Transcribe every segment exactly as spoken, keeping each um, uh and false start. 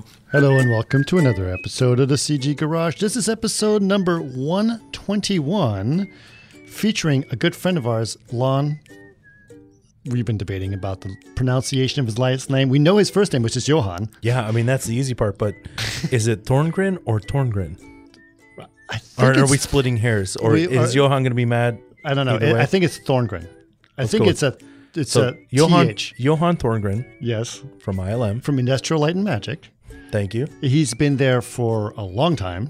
Hello and welcome to another episode of the C G Garage. This is episode number one twenty-one, featuring a good friend of ours, Lon. We've been debating about the pronunciation of his last name. We know his first name, which is Johan. Yeah, I mean, that's the easy part, but is it Thorngren or Torngren? I think Or are we splitting hairs? Or we is are- Johan going to be mad? I don't know. either way? I think it's Thorngren. I Let's think go it's a it's So a Johan, T H. Johan Thorngren Yes, from I L M. from Industrial Light and Magic. Thank you. He's been there for a long time,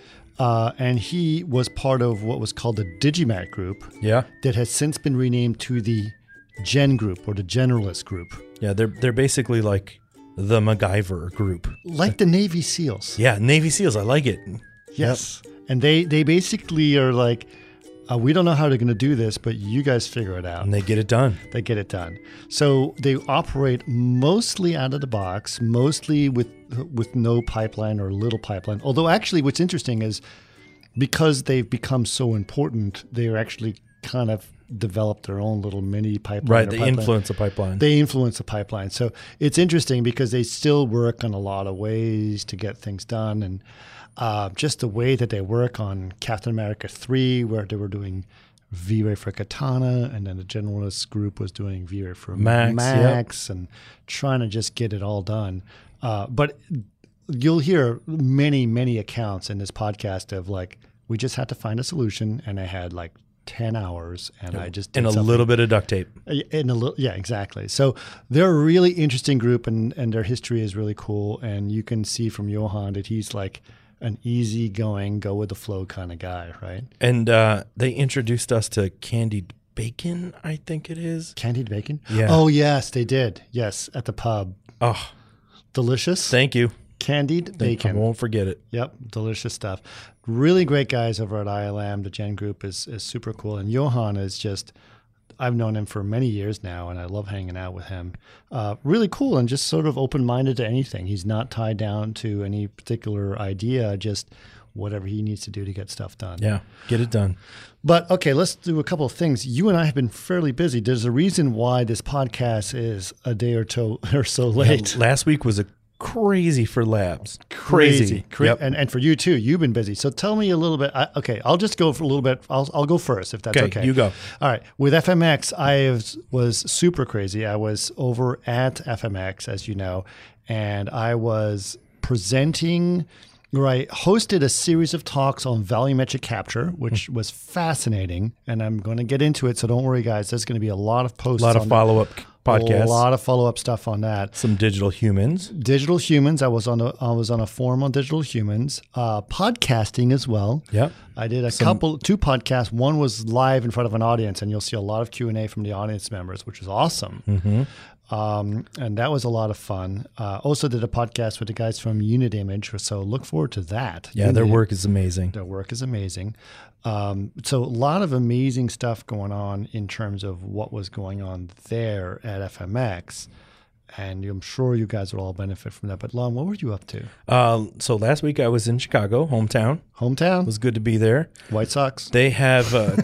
uh, and he was part of what was called the Digimat Group Yeah. that has since been renamed to the Gen Group or the Generalist Group, Yeah, they're they're basically like the MacGyver group. like the Navy SEALs. Yeah, Navy SEALs. I like it. Yes, and they they basically are like, uh, we don't know how they're going to do this, but you guys figure it out. And they get it done. They get it done. So they operate mostly out of the box, mostly with with no pipeline or little pipeline. Although actually what's interesting is because they've become so important, they're actually kind of developed their own little mini pipeline. Right, or they pipeline. influence the pipeline. They influence the pipeline. So it's interesting because they still work on a lot of ways to get things done. And uh, just the way that they work on Captain America three, where they were doing V-Ray for Katana, and then the Generalist Group was doing V-Ray for Max, Max and trying to just get it all done. Uh, but you'll hear many, many accounts in this podcast of like, we just had to find a solution, and I had like ten hours, and I just did and a something. little bit of duct tape. In a little, yeah, exactly. So they're a really interesting group, and, and their history is really cool. And you can see from Johan that he's like an easygoing, go with the flow kind of guy, right? And uh, they introduced us to candied bacon, I think it is. Candied bacon? Yeah. Oh, yes, they did. Yes, at the pub. Oh, Delicious. thank you. Candied I bacon. won't forget it. Yep, delicious stuff. Really great guys over at I L M. The Gen Group is, is super cool. And Johan is just, I've known him for many years now, and I love hanging out with him. Uh, really cool and just sort of open-minded to anything. He's not tied down to any particular idea, just whatever he needs to do to get stuff done. Yeah, get it done. But okay, let's do a couple of things. You and I have been fairly busy. There's a reason why this podcast is a day or two or so late. Yeah, last week was a crazy for labs. Crazy. Cra- Yep. and, and for you too, you've been busy. So tell me a little bit. I, okay, I'll just go for a little bit. I'll, I'll go first if that's okay. Okay, you go. All right. With F M X, I was, was super crazy. I was over at F M X, as you know, and I was presenting, or I hosted a series of talks on volumetric capture, which was fascinating. And I'm going to get into it. So don't worry, guys. There's going to be a lot of posts. A lot of on follow-up podcasts. A lot of follow-up stuff on that. Some digital humans. Digital humans. I was on a I was on a forum on digital humans. Uh, podcasting as well. Yep. I did a couple, two podcasts. One was live in front of an audience, and you'll see a lot of Q and A from the audience members, which was awesome. Mm-hmm. Um, and that was a lot of fun. Uh, also did a podcast with the guys from Unit Image, so look forward to that. Yeah, their Unit- work is amazing. Their work is amazing. Um, so a lot of amazing stuff going on in terms of what was going on there at F M X. And I'm sure you guys will all benefit from that. But Lon, what were you up to? Uh, so last week I was in Chicago, hometown. Hometown? It was good to be there. White Sox? They have uh,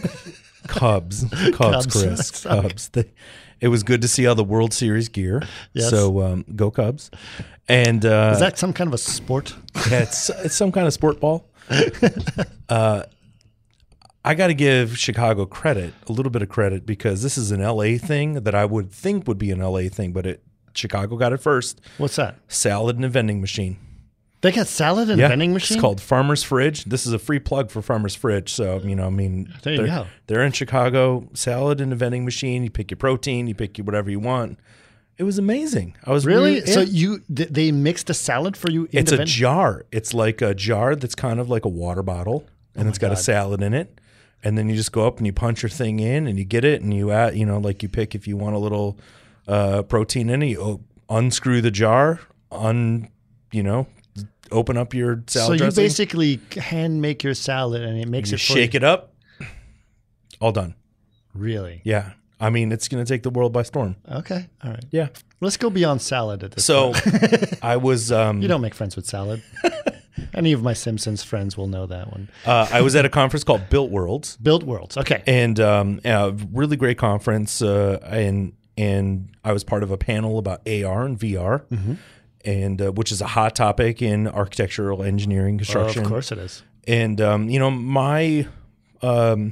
Cubs. Cubs, Cubs. Chris. Okay. Cubs. They, it was good to see all the World Series gear. Yes. So um, go Cubs. And uh, Is that some kind of a sport? yeah, it's, it's some kind of sport ball. uh, I got to give Chicago credit, a little bit of credit, because this is an L A thing that I would think would be an L A thing, but it Chicago got it first. What's that? Salad and a vending machine. They got salad and Yeah, vending machine? It's called Farmer's Fridge. This is a free plug for Farmer's Fridge. So, you know, I mean, There you they're, go. they're in Chicago, salad and a vending machine. You pick your protein, you pick your whatever you want. It was amazing. I was Really? really, So yeah. you th- they mixed a salad for you in It's the a vend- jar. It's like a jar that's kind of like a water bottle, and it's got God. a salad in it. And then you just go up and you punch your thing in, and you get it, and you add, you know, like you pick if you want a little uh, protein in it. You o- unscrew the jar, un, you know, open up your salad So you dressing. basically hand make your salad and it makes you it for shake you. it up. All done. Really? Yeah. I mean, it's going to take the world by storm. Okay. All right. Yeah. Let's go beyond salad at this So point. I was um, You don't make friends with salad. Any of my Simpsons friends will know that one. uh, I was at a conference called Built Worlds, Built Worlds. Okay. and um, a really great conference. Uh, and and I was part of a panel about A R and V R. Mm-hmm. and uh, which is a hot topic in architectural engineering construction. Oh, of course it is. And um, you know, my um,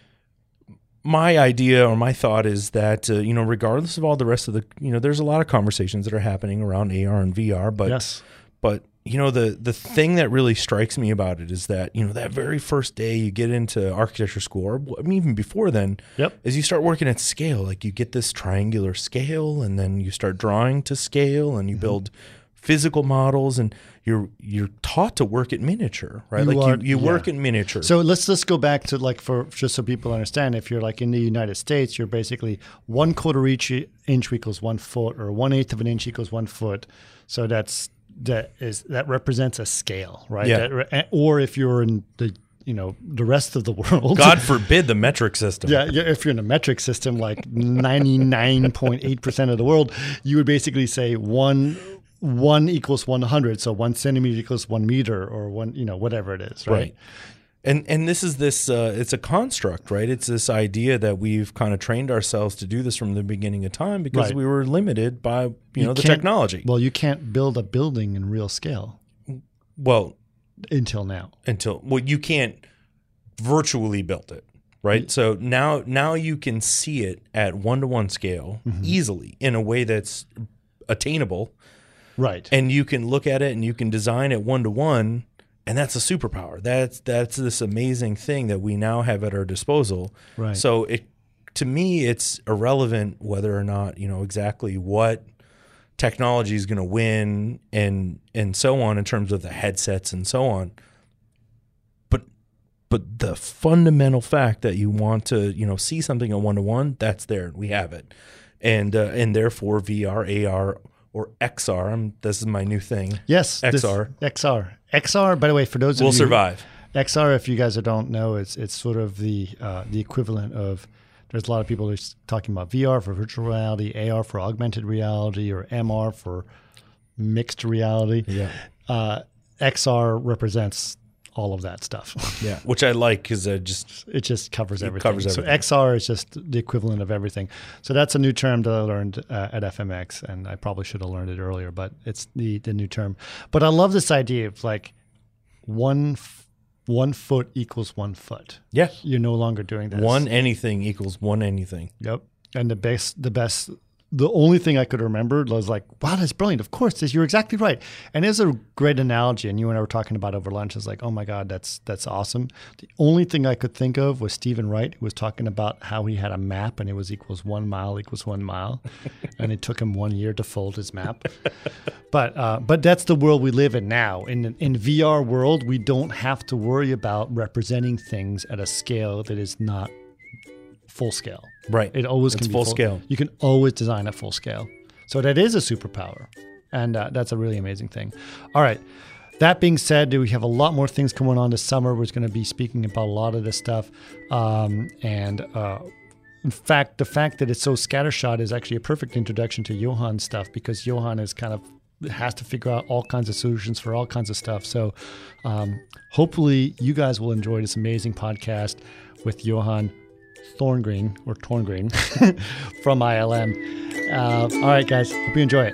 my idea or my thought is that uh, you know, regardless of all the rest of the, you know, there's a lot of conversations that are happening around A R and V R, but yes. but you know, the the thing that really strikes me about it is that, you know, that very first day you get into architecture school, or I mean, even before then, yep. as you start working at scale, like you get this triangular scale, and then you start drawing to scale, and you mm-hmm. build physical models, and you're you're taught to work at miniature, right? You like are, you, you yeah. work at miniature. So let's let's go back to, like, for just so people understand, if you're like in the United States, you're basically one quarter each inch equals one foot, or one eighth of an inch equals one foot. So that's that is that represents a scale, right? Yeah. That, or if you're in the you know the rest of the world, God forbid the metric system. Yeah, yeah, if you're in a metric system, like ninety-nine point eight percent of the world, you would basically say one. One equals one hundred, so one centimeter equals one meter, or one, you know, whatever it is, right? Right. And and this is this, uh, it's a construct, right? It's this idea that we've kind of trained ourselves to do this from the beginning of time because right. we were limited by, you, you know, the technology. Well, you can't build a building in real scale. Well, until now. Until, well, you can't virtually build it, right? Mm-hmm. So now, now you can see it at one-to-one scale mm-hmm. easily in a way that's attainable. Right. And you can look at it and you can design it one to one, and that's a superpower. That's that's this amazing thing that we now have at our disposal. Right. So it to me it's irrelevant whether or not, you know, exactly what technology is going to win and and so on in terms of the headsets and so on. But but the fundamental fact that you want to, you know, see something at one to one, that's there. We have it. And uh, and therefore V R, A R, or X R. I'm, this is my new thing. Yes. X R. X R. X R, by the way, for those of we'll you. We'll survive. X R, if you guys don't know, it's it's sort of the uh, the equivalent of, there's a lot of people who are talking about V R for virtual reality, A R for augmented reality, or M R for mixed reality. Yeah. Uh, X R represents all of that stuff. Yeah, which I like because it just it just covers it everything. Covers everything. So X R is just the equivalent of everything. So that's a new term that I learned uh, at F M X, and I probably should have learned it earlier, but it's the the new term. But I love this idea of like one f- one foot equals one foot. Yeah, you're no longer doing this. One anything equals one anything. Yep, and the best the best. The only thing I could remember was like, wow, that's brilliant. Of course, you're exactly right. And it's a great analogy. And you and I were talking about over lunch. I was like, oh my God, that's that's awesome. The only thing I could think of was Stephen Wright, who was talking about how he had a map and it was equals one mile equals one mile. And it took him one year to fold his map. But uh, but that's the world we live in now. In in V R world, we don't have to worry about representing things at a scale that is not full scale. Right. It always it's can be full, full scale. You can always design at full scale. So that is a superpower. And uh, that's a really amazing thing. All right. That being said, we have a lot more things going on this summer. We're going to be speaking about a lot of this stuff. Um, and uh, in fact, the fact that it's so scattershot is actually a perfect introduction to Johan's stuff, because Johan is kind of has to figure out all kinds of solutions for all kinds of stuff. So um, hopefully you guys will enjoy this amazing podcast with Johan Thorngreen or Torngreen from I L M. Uh, all right, guys. Hope you enjoy it.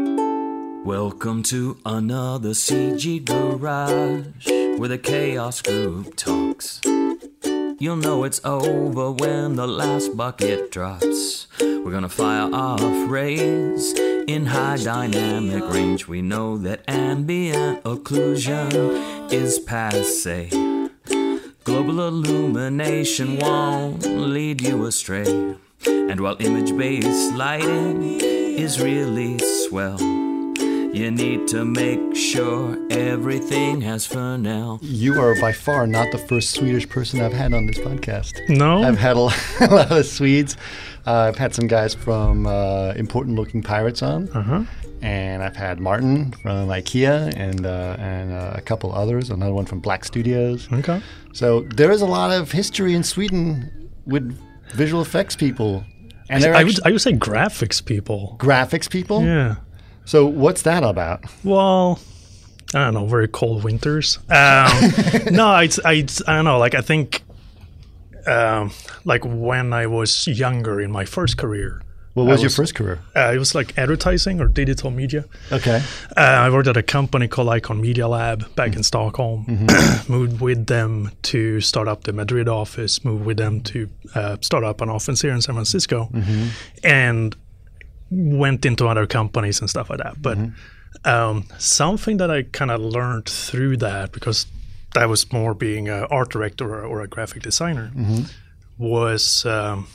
Welcome to another C G Garage, where the Chaos Group talks. You'll know it's over when the last bucket drops. We're gonna fire off rays in high dynamic range. We know that ambient occlusion is passé. Global illumination won't lead you astray. And while image-based lighting is really swell, you need to make sure everything has Fresnel. You are by far not the first Swedish person I've had on this podcast. No? I've had a lot, a lot of Swedes. Uh, I've had some guys from uh, Important Looking Pirates on. Uh-huh. And I've had Martin from IKEA and uh, and uh, a couple others, another one from Black Studios. Okay. So there is a lot of history in Sweden with visual effects people. And I would, I would say graphics people. Graphics people? Yeah. So what's that about? Well, I don't know, very cold winters. Um, no, it's, I, it's, I don't know, like I think um, like when I was younger in my first career, What was, was your first career? Uh, it was like advertising or digital media. Okay. Uh, I worked at a company called Icon Media Lab back mm-hmm. in Stockholm. Mm-hmm. Moved with them to start up the Madrid office. Moved with them to uh, start up an office here in San Francisco, mm-hmm. and went into other companies and stuff like that. But mm-hmm. um, something that I kind of learned through that, because that was more being an art director or, or a graphic designer, mm-hmm. was. Um,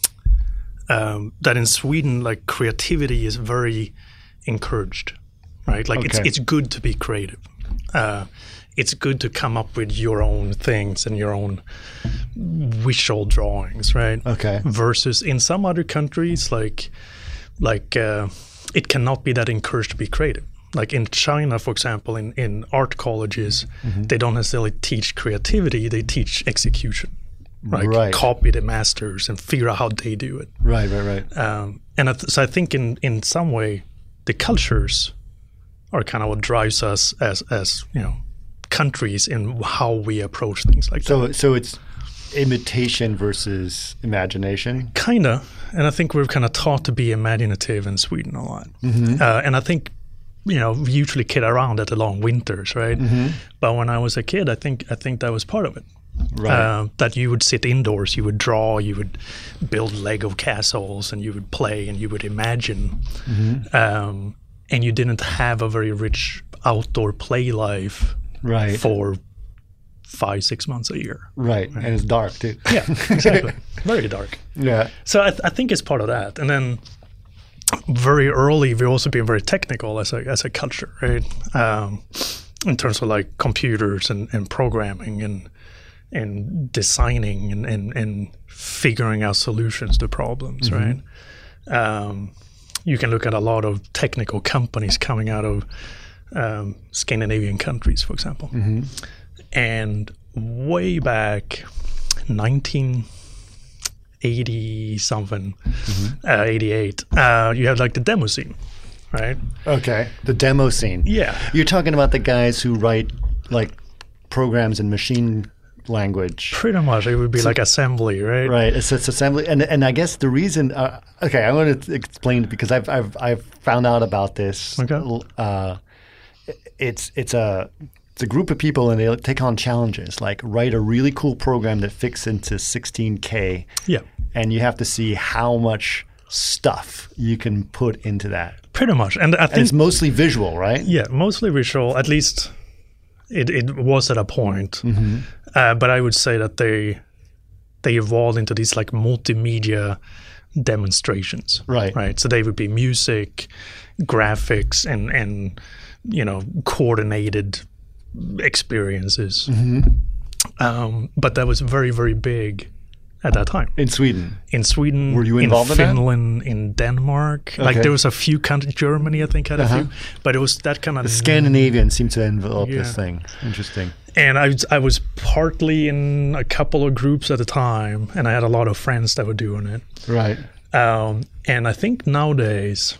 Um, that in Sweden, like creativity is very encouraged, right? Like okay. it's it's good to be creative. Uh, it's good to come up with your own things and your own visual drawings, right? Okay. Versus in some other countries, like like uh, it cannot be that encouraged to be creative. Like in China, for example, in in art colleges, mm-hmm. they don't necessarily teach creativity; they teach execution. Right? right, copy the masters and figure out how they do it. Right, right, right. Um, and I th- so I think in, in some way, the cultures are kind of what drives us as as you know countries in how we approach things like so, that. So it's imitation versus imagination. Kinda, and I think we're kind of taught to be imaginative in Sweden a lot. Mm-hmm. Uh, and I think you know we usually kid around at the long winters, right? Mm-hmm. But when I was a kid, I think I think that was part of it. Right. Uh, that you would sit indoors, you would draw, you would build Lego castles, and you would play, and you would imagine. Mm-hmm. Um, and you didn't have a very rich outdoor play life right. for five, six months a year. Right, right. And it's dark too. Yeah, exactly. Very dark. Yeah. So I, th- I think it's part of that. And then very early, we've also been very technical as a as a culture, right? Um, in terms of like computers and, and programming and and designing and, and, and figuring out solutions to problems, mm-hmm. right? Um, you can look at a lot of technical companies coming out of um, Scandinavian countries, for example. Mm-hmm. And way back, nineteen eighty-something, mm-hmm. uh, eighty-eight, uh, you had like the demo scene, right? Okay, the demo scene. Yeah. You're talking about the guys who write like programs in machine language. Pretty much, it would be so, like assembly, right? Right, it's, it's assembly, and and I guess the reason. Uh, okay, I want to explain it because I've I've I've found out about this. Okay. Uh, it's it's a it's a group of people and they take on challenges like write a really cool program that fits into sixteen K. Yeah, and you have to see how much stuff you can put into that. Pretty much, and I think and it's mostly visual, right? Yeah, mostly visual. At least it it was at a point. Mm-hmm. Uh, but I would say that they they evolved into these like multimedia demonstrations, right? Right. So they would be music, graphics, and and you know coordinated experiences. Mm-hmm. Um, but that was very very big at that time in Sweden. In Sweden, were you involved in in Finland, that? In Denmark? Okay. Like there was a few countries. Germany, I think, had uh-huh. a few, but it was that kind of the Scandinavians seem to envelop yeah. this thing. Interesting. And I was, I was partly in a couple of groups at the time, and I had a lot of friends that were doing it. Right. Um, and I think nowadays,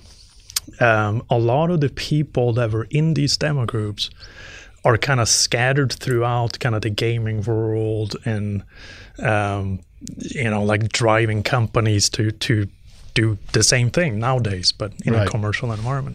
um, a lot of the people that were in these demo groups are kind of scattered throughout kind of the gaming world and, um, you know, like driving companies to, to do the same thing nowadays, but in right. a commercial environment.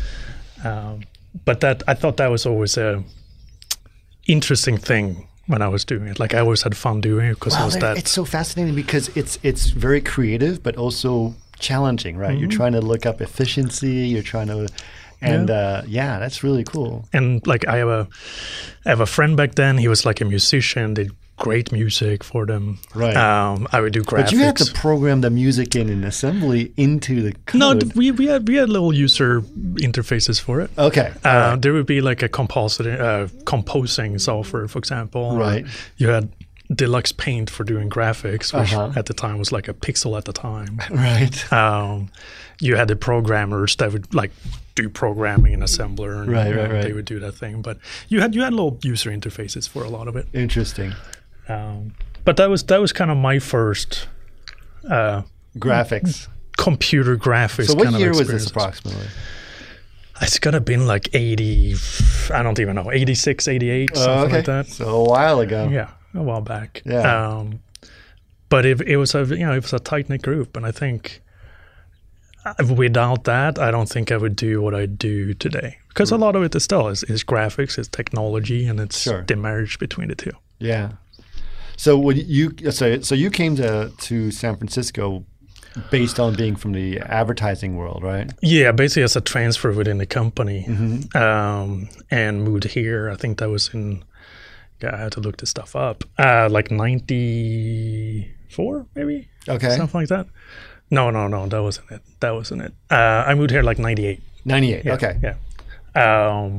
Um, but that I thought that was always a interesting thing when I was doing it. Like I always had fun doing it because wow, it was that. It's so fascinating because it's it's very creative, but also challenging, right? Mm-hmm. You're trying to look up efficiency. You're trying to, and yeah. Uh, yeah, that's really cool. And like I have a, I have a friend back then. He was like a musician. Did great music for them. Right. Um, I would do graphics. But you had to program the music in an assembly into the code. No, we we had we had little user interfaces for it. Okay. Uh, right. There would be like a compositing uh, composing software, for example. Right. You had Deluxe Paint for doing graphics, which uh-huh. at the time was like a pixel at the time. Right. Um, you had the programmers that would like do programming in assembler, and right, you know, right, right. they would do that thing. But you had you had little user interfaces for a lot of it. Interesting. Um, but that was that was kind of my first uh, graphics, computer graphics. So what kind year of was this approximately? It's gotta been like eighty. I don't even know, eighty-six, eighty-eight, uh, something okay. like that. So a while ago. Yeah, a while back. Yeah. Um, but it, it was a you know it was a tight knit group, and I think without that, I don't think I would do what I do today, because a lot of it is still is, is graphics, it's technology, and it's Sure. the marriage between the two. Yeah. So when you so so you came to to San Francisco based on being from the advertising world, right? Yeah, basically as a transfer within the company, Mm-hmm. um, and moved here. I think that was in. Yeah, I had to look this stuff up. Uh, like ninety-four, maybe. Okay. Something like that. No, no, no, that wasn't it. That wasn't it. Uh, I moved here like ninety-eight. ninety-eight. Yeah, Okay. Yeah. Um,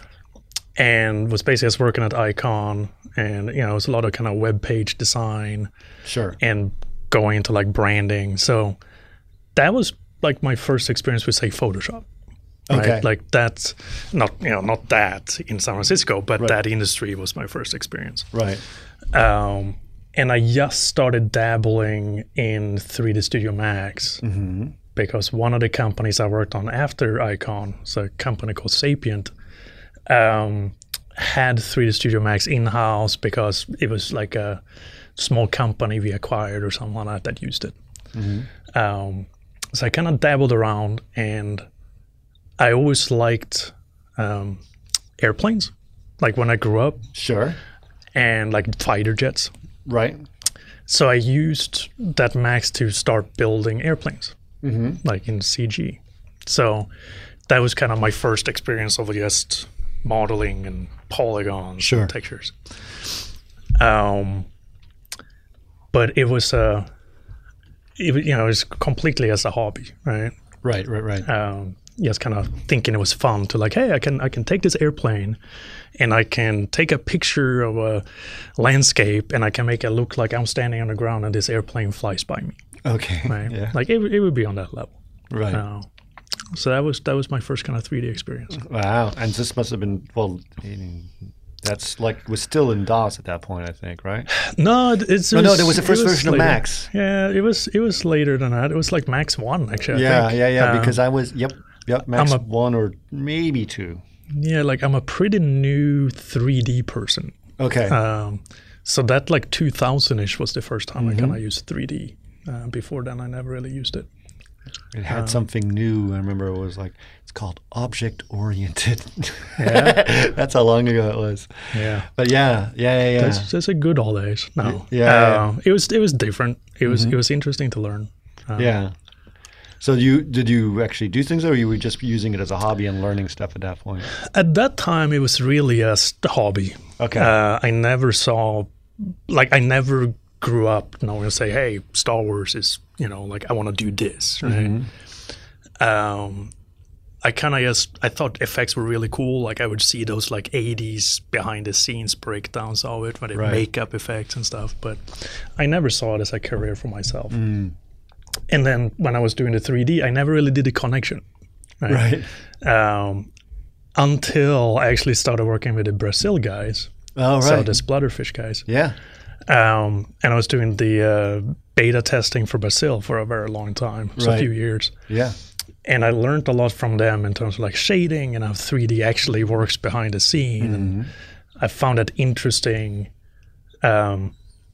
and was basically just working at Icon, and you know, it was a lot of kind of web page design Sure. and going into like branding. So that was like my first experience with, say, Photoshop. Right? Okay. Like that's not, you know, not that in San Francisco, but Right. that industry was my first experience. Right. Um, and I just started dabbling in three D Studio Max Mm-hmm. because one of the companies I worked on after Icon, so a company called Sapient, um, had three D Studio Max in-house because it was like a small company we acquired or something like that that used it. Mm-hmm. Um, so I kind of dabbled around, and I always liked um, airplanes, like when I grew up, Sure. and like fighter jets. Right. So I used that Max to start building airplanes, Mm-hmm. like in C G. So that was kind of my first experience of just modeling and polygons Sure. and textures. Um, but it was a, it, was- you know, it was completely as a hobby, right? Right. Right. Right. Um, just kind of thinking it was fun to like, hey, I can I can take this airplane, and I can take a picture of a landscape, and I can make it look like I'm standing on the ground and this airplane flies by me, Okay. right? Yeah. Like it, it would be on that level. Right. Uh, so that was that was my first kind of three D experience. Wow. And this must have been well. That's like was still in DOS at that point, I think, right? No, it- it's No, it no, there was the it first version of later. Max. Yeah, it was it was later than that. It was like Max One actually. I Yeah. think. Yeah. Yeah. Um, Because I was. Yep. Yep. Max a- one or maybe two. yeah, like I'm a pretty new three D person. Okay. Um, so that like two thousand ish was the first time Mm-hmm. I kind of used three D. Uh, before then, I never really used it. It had um, something new. I remember it was like it's called object oriented. Yeah. That's how long ago it was. Yeah, But yeah, yeah, yeah, yeah. that's, that's a good old days. No, Yeah, yeah. Uh, it was it was different. It was Mhm. it was interesting to learn. Um, yeah. So you did you actually do things, or you were just using it as a hobby and learning stuff at that point? At that time, it was really just a hobby. Okay. Uh, I never saw, like, I never grew up knowing, say, hey, Star Wars is, you know, like, I want to do this, right? Mm-hmm. Um, I kind of just, I thought effects were really cool. Like, I would see those, like, eighties behind-the-scenes breakdowns of it, where they Right. makeup effects and stuff. But I never saw it as a career for myself. Mm. And then when I was doing the three D, I never really did the connection. Right. Um, until I actually started working with the Brazil guys. Oh, right. So the Splatterfish guys. Yeah. Um, and I was doing the uh, beta testing for Brazil for a very long time, so Right. a few years. Yeah. And I learned a lot from them in terms of like shading and how three D actually works behind the scene. Mm-hmm. And I found that interesting um,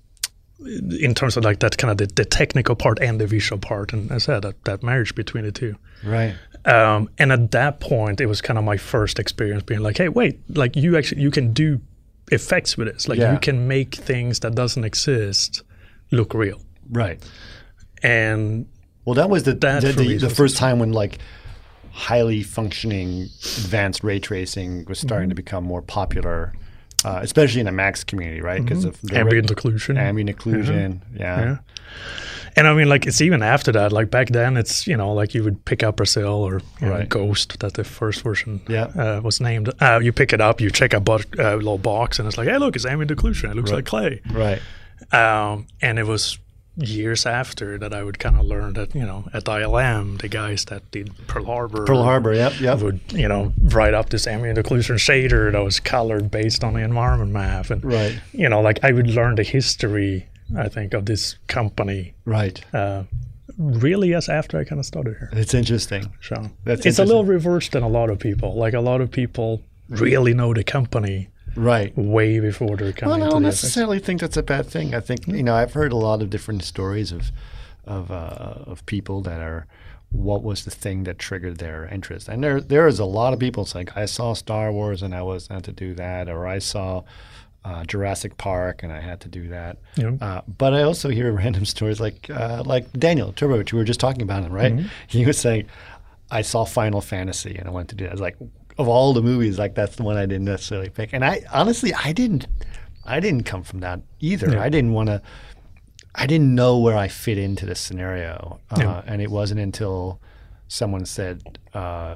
in terms of like that kind of the, the technical part and the visual part. And as I said, that, that marriage between the two. Right. Um, and at that point, it was kind of my first experience being like, hey, wait, like you actually, you can do effects with this. Like Yeah. you can make things that doesn't exist look real. Right. And Well, that was the That the, for me the, is the also- first time when like highly functioning advanced ray tracing was starting Mm-hmm. to become more popular, uh, especially in the Max community, right? Because of the ambient ra- occlusion. ambient occlusion. Yeah. Yeah. And I mean, like, it's even after that. Like, back then, it's, you know, like you would pick up Brazil or you know, Right. Ghost, that the first version Yeah. uh, was named. Uh, you pick it up, you check a bu- uh, little box, and it's like, hey, look, it's ambient occlusion. It looks Right. like clay. Right. Um, and it was years after that I would kind of learn that, you know, at I L M, the guys that did Pearl Harbor Pearl Harbor. Yep. Yep. would, you know, write up this ambient occlusion shader that was colored based on the environment map. And, Right. you know, like I would learn the history, I think, of this company Right. uh, really as after I kind of started here. It's interesting. So That's it's a little interesting. reversed than a lot of people. Like a lot of people really know the company Right. way before they're Well, coming I to don't the effects. necessarily think that's a bad thing. I think you know I've heard a lot of different stories of of uh, of people that are what was the thing that triggered their interest. And there there is a lot of people saying, I saw Star Wars and I was had to do that, or I saw uh, Jurassic Park and I had to do that. Yeah. Uh, but I also hear random stories like uh, like Daniel Turbovich, we were just talking about him, right? Mm-hmm. He was saying, I saw Final Fantasy and I went to do that. I was like, of all the movies, like that's the one I didn't necessarily pick. And I honestly, I didn't, I didn't come from that either. Yeah. I didn't want to, I didn't know where I fit into this scenario. Uh, yeah. And it wasn't until someone said, uh,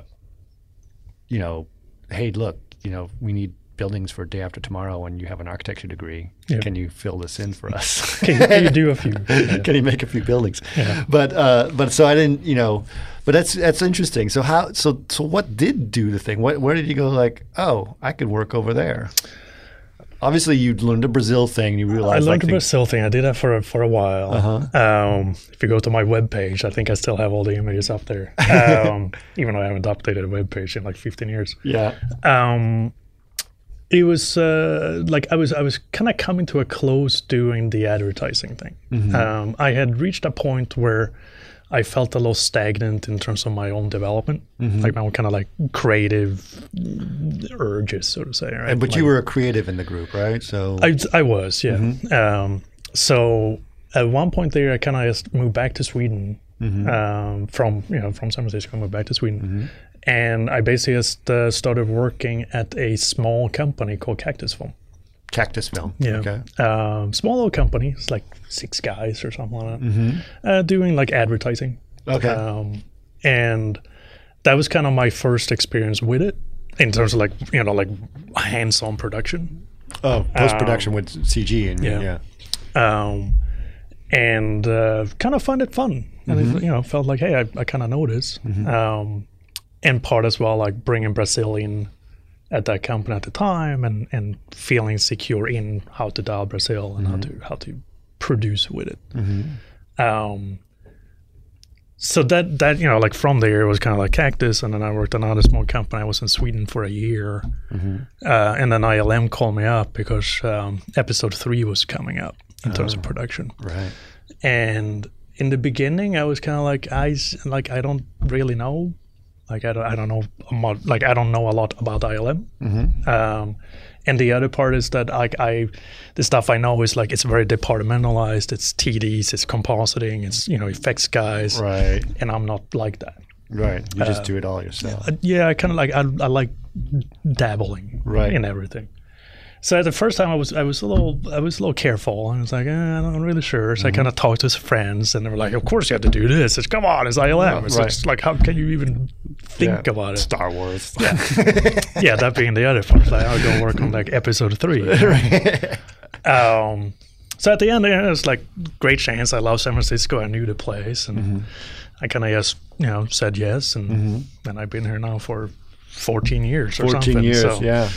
you know, hey, look, you know, we need buildings for Day After Tomorrow and you have an architecture degree. Yeah. Can you fill this in for us? can, can you do a few? Yeah. Can you make a few buildings? Yeah. But uh, but so I didn't, you know, but that's that's interesting. So how so so what did do the thing? What where did you go like, oh, I could work over there? Obviously, you learned the Brazil thing. And you realized I learned like the things- Brazil thing. I did that for for a while. Uh-huh. Um, if you go to my webpage, I think I still have all the images up there, um, even though I haven't updated a webpage in like fifteen years. Yeah. Um, it was uh, like I was I was kind of coming to a close doing the advertising thing. Mm-hmm. Um, I had reached a point where I felt a little stagnant in terms of my own development, mm-hmm. like my own kind of like creative urges, so to say. Right? And, but like, you were a creative in the group, right? So I, I was, yeah. Mm-hmm. Um, so at one point there, I kind of just moved back to Sweden mm-hmm. um, from you know from San Francisco. I moved back to Sweden, mm-hmm. and I basically just uh, started working at a small company called Cactus Film. Cactus Film. Yeah. Okay. Um, small little company. It's like six guys or something like that. Mm-hmm. Uh, doing like advertising. Okay. Um, and that was kind of my first experience with it in terms of like, you know, like hands-on production. Oh, post-production um, with C G. and Yeah. yeah. Um, and uh, kind of found it fun. And, Mm-hmm. it, you know, felt like, hey, I, I kind of know this. Mm-hmm. Um, and part as well, like bringing Brazil in at that company at the time, and, and feeling secure in how to dial Brazil and mm-hmm. how to how to produce with it. Mm-hmm. Um, so that that you know, like from there, it was kind of like Cactus, and then I worked at another small company. I was in Sweden for a year, mm-hmm. uh, and then I L M called me up because um, episode three was coming up in terms oh, of production. Right. And in the beginning, I was kind of like, I like I don't really know. Like I don't, I don't know, much, like I don't know a lot about I L M. Mm-hmm. Um, and the other part is that like I, the stuff I know is like it's very departmentalized. It's T Ds, it's compositing, it's you know effects guys. Right. And I'm not like that. Right. You just uh, do it all yourself. Uh, yeah, I kind of like I, I like dabbling right. in everything. So the first time I was I was a little I was a little careful, and I was like, eh, I'm not really sure. So mm-hmm. I kind of talked to some friends, and they were like, "Of course you have to do this. It's come on, it's I L M. It's right. just like how can you even think yeah. about it?" Star Wars. Yeah, yeah. That being the other part, like I'll go work on like episode three. right. Um, so at the end, it was like great chance. I love San Francisco. I knew the place, and mm-hmm. I kind of just you know said yes, and mm-hmm. and I've been here now for fourteen years or fourteen something. years, so, yeah.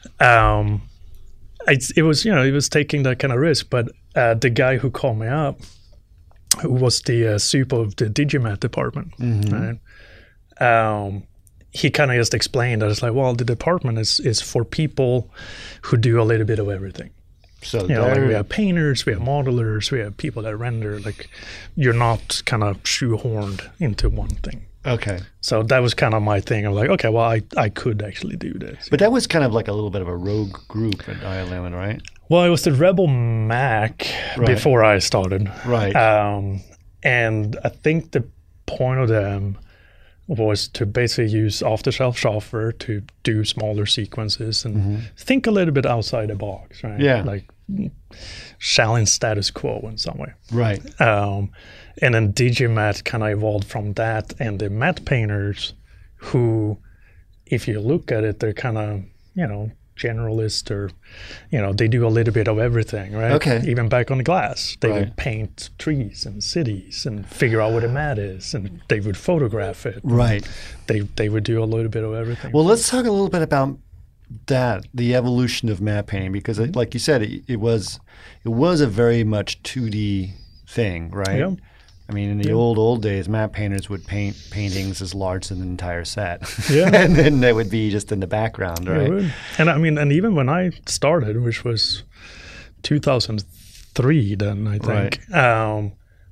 Um. It, it was, you know, it was taking that kind of risk, but uh, the guy who called me up, who was the uh, soup of the Digimat department, mm-hmm. right? Um, he kind of just explained that it's like, well, the department is is for people who do a little bit of everything. So you know, like we have painters, we have modelers, we have people that render. Like, you're not kind of shoehorned into one thing. Okay. So that was kind of my thing. I was like, okay, well, I, I could actually do this. But that was kind of like a little bit of a rogue group at I L M, right? Well, it was the Rebel Mac right. before I started. Right. Um, and I think the point of them was to basically use off-the-shelf software to do smaller sequences and mm-hmm. think a little bit outside the box, right? Yeah. Like challenge status quo in some way. Right. Um, and then Digimat kind of evolved from that, and the matte painters who, if you look at it, they're kind of, you know, generalist, or, you know, they do a little bit of everything, right? Okay. Even back on the glass, they right. would paint trees and cities and figure out what a mat is, and they would photograph it. Right. They they would do a little bit of everything. Well, let's talk a little bit about that, the evolution of matte painting, because it, like you said, it, it was it was a very much two D thing, right? Yeah. I mean, in the yeah. old, old days, matte painters would paint paintings as large as an entire set. Yeah. And then they would be just in the background, right? Yeah, and I mean, and even when I started, which was two thousand three then, I think, right. um,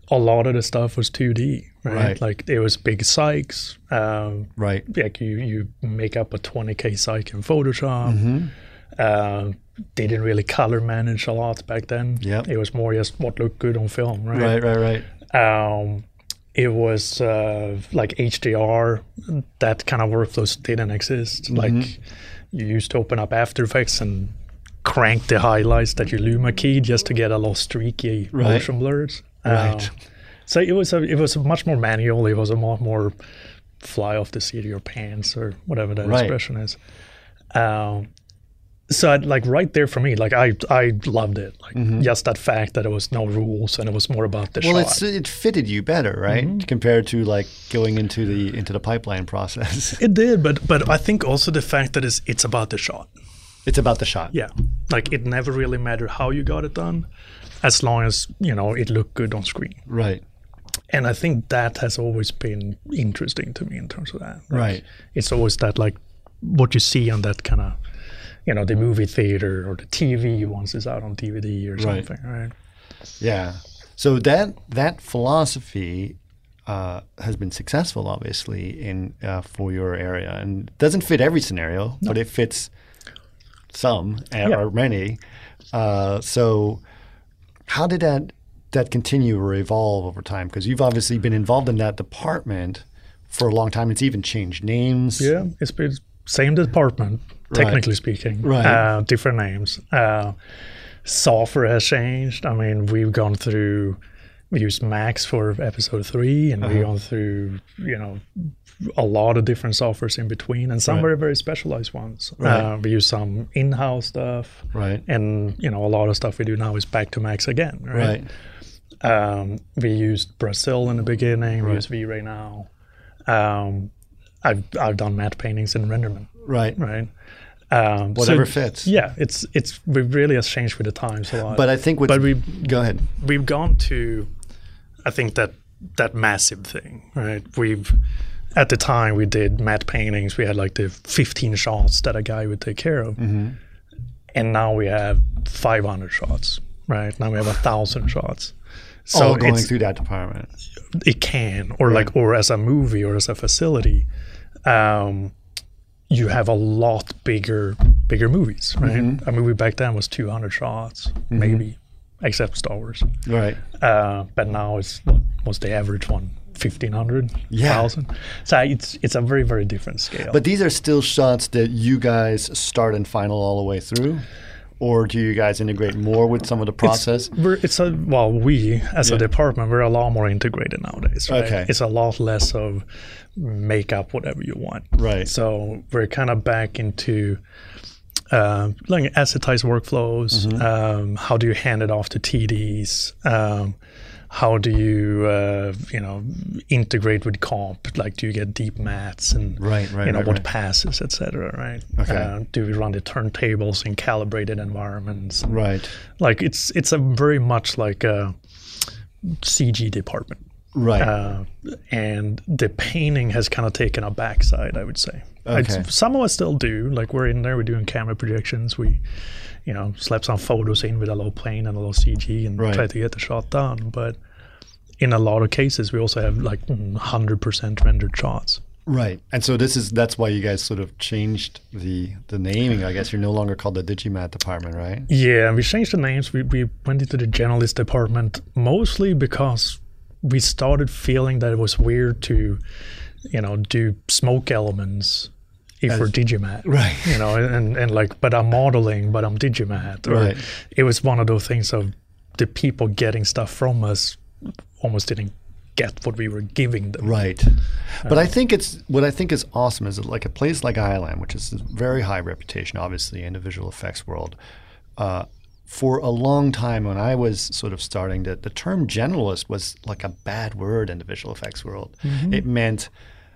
a lot of the stuff was two D, right? Right. Like there was big cycs. Um, Right. like you, you make up a twenty K cyc in Photoshop. Mm-hmm. Uh, they didn't really color manage a lot back then. Yep. It was more just what looked good on film, right? Right, right, right. Um, it was uh, like H D R. That kind of workflows didn't exist. Mm-hmm. Like you used to open up After Effects and crank the highlights that you Luma keyed just to get a little streaky Right. motion blurs. Right. Um, so it was a it was a much more manual. It was a lot more fly off the seat of your pants or whatever that Right. expression is. Um, so I'd, like right there for me, like I I loved it. Like just that fact that there was no rules and it was more about the Well, shot. it's it fitted you better, right? Compared to like going into the into the pipeline process. It did, but but I think also the fact that it's it's about the shot. It's about the shot. Yeah, like it never really mattered how you got it done, as long as you know it looked good on screen. Right. And I think that has always been interesting to me in terms of that. Like, Right. It's always that like what you see on that kind of, you know, the movie theater or the T V once it's out on D V D or Right. something, right? Yeah. So that that philosophy uh, has been successful, obviously, in uh, for your area, and doesn't fit every scenario, but it fits some uh, Yeah. or many. Uh, so, how did that that continue or evolve over time? Because you've obviously been involved in that department for a long time. It's even changed names. Yeah, it's been same department, technically speaking, Right. uh, different names. Uh, software has changed. I mean, we've gone through. We used Max for episode three, and we've gone through, you know, a lot of different softwares in between, and some Right. very, very specialized ones. Right. Uh, we use some in-house stuff, Right. and you know, a lot of stuff we do now is back to Max again. Right. Right. Um, we used Brazil in the beginning. We Right. use V-Ray now. Um, I've I've done matte paintings in Renderman. Right. Right. Um, Whatever so, fits. Yeah, it's it's we really has changed with the times a lot. But I think what's but we go ahead. we've gone to, I think that that massive thing, right? We've at the time we did matte paintings. We had like the fifteen shots that a guy would take care of, Mm-hmm. and now we have five hundred shots. Right now we have a thousand shots. So All going it's- through that department. it can, or Right. like, or as a movie or as a facility, um, you have a lot bigger, bigger movies, right? Mm-hmm. A movie back then was two hundred shots, maybe, except Star Wars. Right. Uh, but now it's what was the average one? fifteen hundred, Yeah. one thousand. So it's it's a very very different scale. But these are still shots that you guys start and final all the way through? Or do you guys integrate more with some of the process? It's, we're, it's a well, we as Yeah. a department, we're a lot more integrated nowadays. Right? Okay. It's a lot less of make up whatever you want. Right. So we're kind of back into uh, like assetized workflows. Mm-hmm. Um, how do you hand it off to T Ds? Um, how do you uh, you know integrate with comp? Like, do you get deep mats and Right, right, you know right, what right. passes, et cetera. Right? Okay. Uh, do we run the turntables in calibrated environments? Right. Like it's it's a very much like a C G department. Right. Uh, and the painting has kind of taken a backside, I would say. Okay. It's- some of us still do. Like we're in there, we're doing camera projections. We, you know, slap some photos in with a low plane and a little C G and Right. try to get the shot done. But in a lot of cases, we also have like one hundred percent rendered shots. Right. And so this is that's why you guys sort of changed the the naming. I guess you're no longer called the Digimat department, right? Yeah, we changed the names. We we went into the generalist department mostly because we started feeling that it was weird to, you know, do smoke elements if As- we're Digimat. Right. You know, and, and like, but I'm modeling, but I'm Digimat. Or Right. it was one of those things of the people getting stuff from us almost didn't get what we were giving them. Right. But I think it's what I think is awesome is that like a place like I L A M, which is a very high reputation, obviously, in the visual effects world. Uh, for a long time, when I was sort of starting, the, the term generalist was like a bad word in the visual effects world. It meant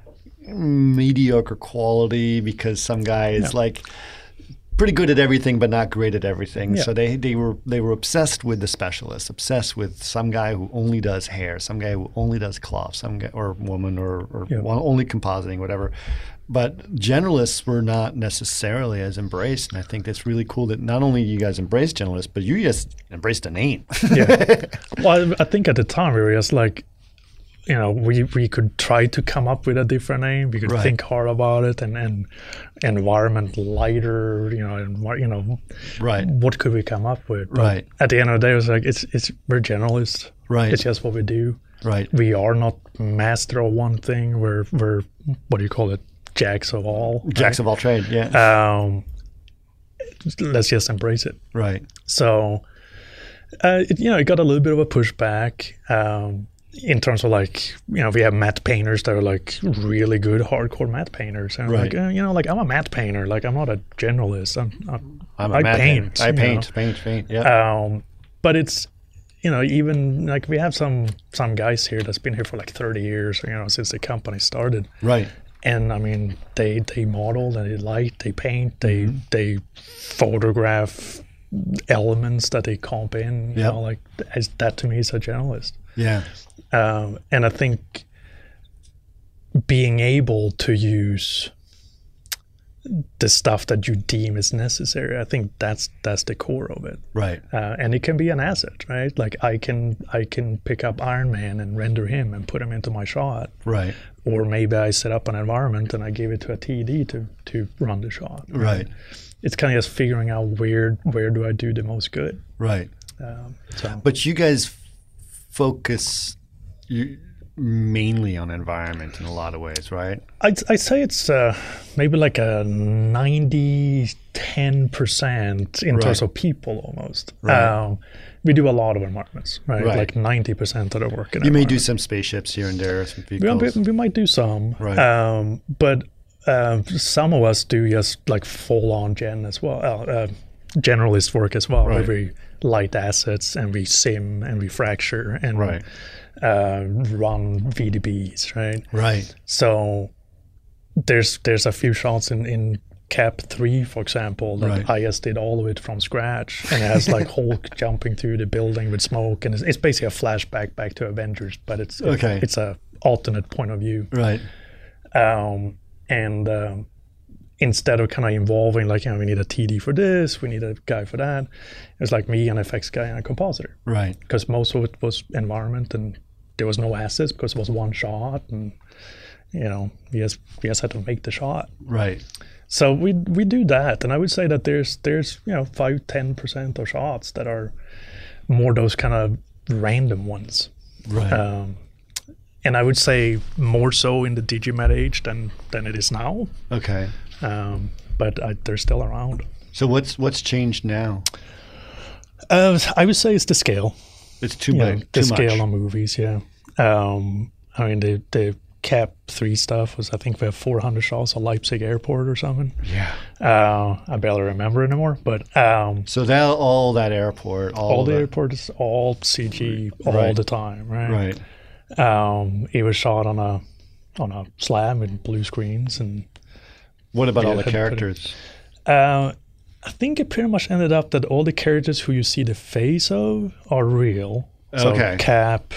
mediocre quality because some guy is Yeah. like pretty good at everything but not great at everything. Yeah. So they, they were they were obsessed with the specialist, obsessed with some guy who only does hair, some guy who only does cloth, some guy or woman or, or Yeah. one, only compositing, whatever. but generalists were not necessarily as embraced. And I think that's really cool that not only you guys embraced generalists, but you just embraced a name. Yeah. Well, I, I think at the time we were just like, you know, we, we could try to come up with a different name. We could Right. think hard about it, and, and environment lighter, you know, and you know, Right. what could we come up with? But Right. at the end of the day, it was like, it's it's we're generalists. Right. It's just what we do. Right. We are not master of one thing. We're we're what do you call it? Jacks of all. Jacks of all trade. Yeah. Um, let's just embrace it. Right. So, uh, it, you know, it got a little bit of a pushback um, in terms of like, you know, we have matte painters that are like really good hardcore matte painters. And I'm Right. like, uh, you know, like I'm a matte painter. Like I'm not a generalist. I'm, I'm, I'm a I mad paint. painter. I you paint, know. paint, paint. Yeah. Um, but it's, you know, even like we have some some guys here that's been here for like thirty years, you know, since the company started. right. And I mean, they they model, they light, they paint, they Mm-hmm. they photograph elements that they comp in. You Yep. know, like as, that to me is a generalist. Yeah. Um, and I think being able to use the stuff that you deem is necessary, I think that's that's the core of it. Right. Uh, and it can be an asset, right? Like I can I can pick up Iron Man and render him and put him into my shot. Right. Or maybe I set up an environment and I give it to a T D to, to run the shot. Right. It's kind of just figuring out where where do I do the most good. Right. Um, so But you guys f- focus you mainly on environment in a lot of ways, right? I'd, I'd say it's uh, maybe like a ninety ten percent in Right. terms of people almost. Right. Um, we do a lot of environments, right? Right. Like ninety percent of the work in You may do environment. some spaceships here and there, some We, vehicles. we, we might do some, Right. um, but uh, some of us do just like full on gen as well, uh, uh, generalist work as well, Right. where we light assets and we sim and we fracture and Right. uh, run V D Bs, right? Right. So there's there's a few shots in, in Cap three, for example, that Right. I just did all of it from scratch, and it has like Hulk jumping through the building with smoke, and it's, it's basically a flashback back to Avengers, but it's Okay. it's a alternate point of view. Right. Um, and um, instead of kind of involving like, you know, we need a T D for this, we need a guy for that, it's like me, an F X guy, and a compositor, Right. because most of it was environment and there was no assets because it was one shot, and you know, we just we just had to make the shot. Right. So we we do that, and I would say that there's there's you know five ten percent of shots that are more those kind of random ones, Right. um, and I would say more so in the Digimat age than than it is now. Okay. Um, but I, they're still around. So what's what's changed now? Uh, I would say it's the scale. It's too You know, big. the Too scale much. on movies, yeah. Um, I mean, the the Cap three stuff was, I think we have four hundred shots at Leipzig Airport or something. Yeah. Uh, I barely remember anymore, but um, So that all that airport, all, all the the airport is all C G all Right. the time, right? right. Um, it was shot on a on a slab with blue screens, and What about all Yeah, the couldn't put it- characters? uh, I think it pretty much ended up that all the characters who you see the face of are real. So Okay. Cap,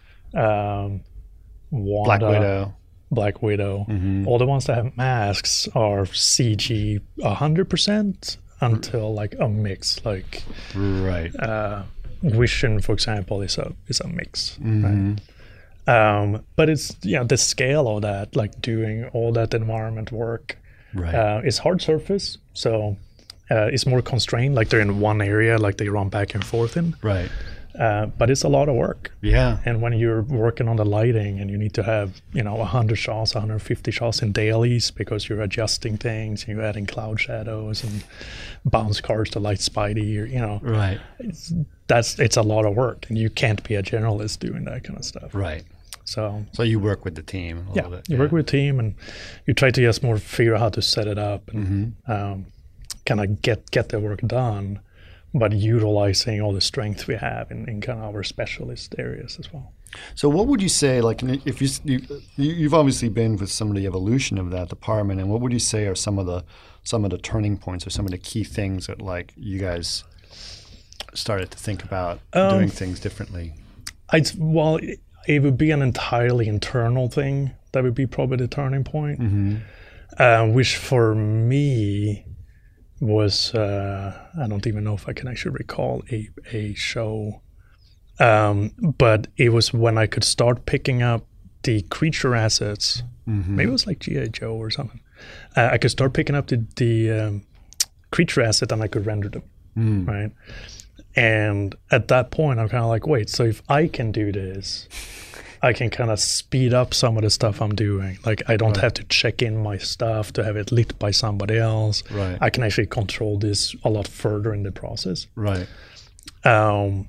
um, Wanda, Black Widow. Black Widow. Mhm. All the ones that have masks are C G one hundred percent until like a mix. Like Right. uh, Vision, for example, is a is a mix. Mhm. Right? Um, but it's, you know, the scale of that, like doing all that environment work, Right. uh, it's hard surface, so uh, it's more constrained. Like they're in one area, like they run back and forth in. right. Uh, but it's a lot of work. Yeah. And when you're working on the lighting and you need to have, you know, one hundred shots, one hundred fifty shots in dailies because you're adjusting things and you're adding cloud shadows and bounce cars to light Spidey, or, you know, Right. it's, that's it's a lot of work, and you can't be a generalist doing that kind of stuff. Right. So So you work with the team a yeah, little bit. you work with a team and you try to just more figure out how to set it up and Mm-hmm. um, kind of get get the work done, but utilizing all the strength we have in, in kind of our specialist areas as well. So what would you say, like, if you, you you've obviously been with some of the evolution of that department, and what would you say are some of the some of the turning points or some of the key things that, like, you guys started to think about Um, doing things differently? I'd, well, it, it would be an entirely internal thing that would be probably the turning point. Mm-hmm. uh, which for me was uh, I don't even know if I can actually recall a a show, um, but it was when I could start picking up the creature assets. Mm-hmm. Maybe it was like G I. Joe or something. Uh, I could start picking up the the um, creature asset and I could render them, mm. right? And at that point, I'm kind of like, wait, so if I can do this, I can kind of speed up some of the stuff I'm doing. Like I don't right. have to check in my stuff to have it lit by somebody else. Right. I can actually control this a lot further in the process. Right. Um.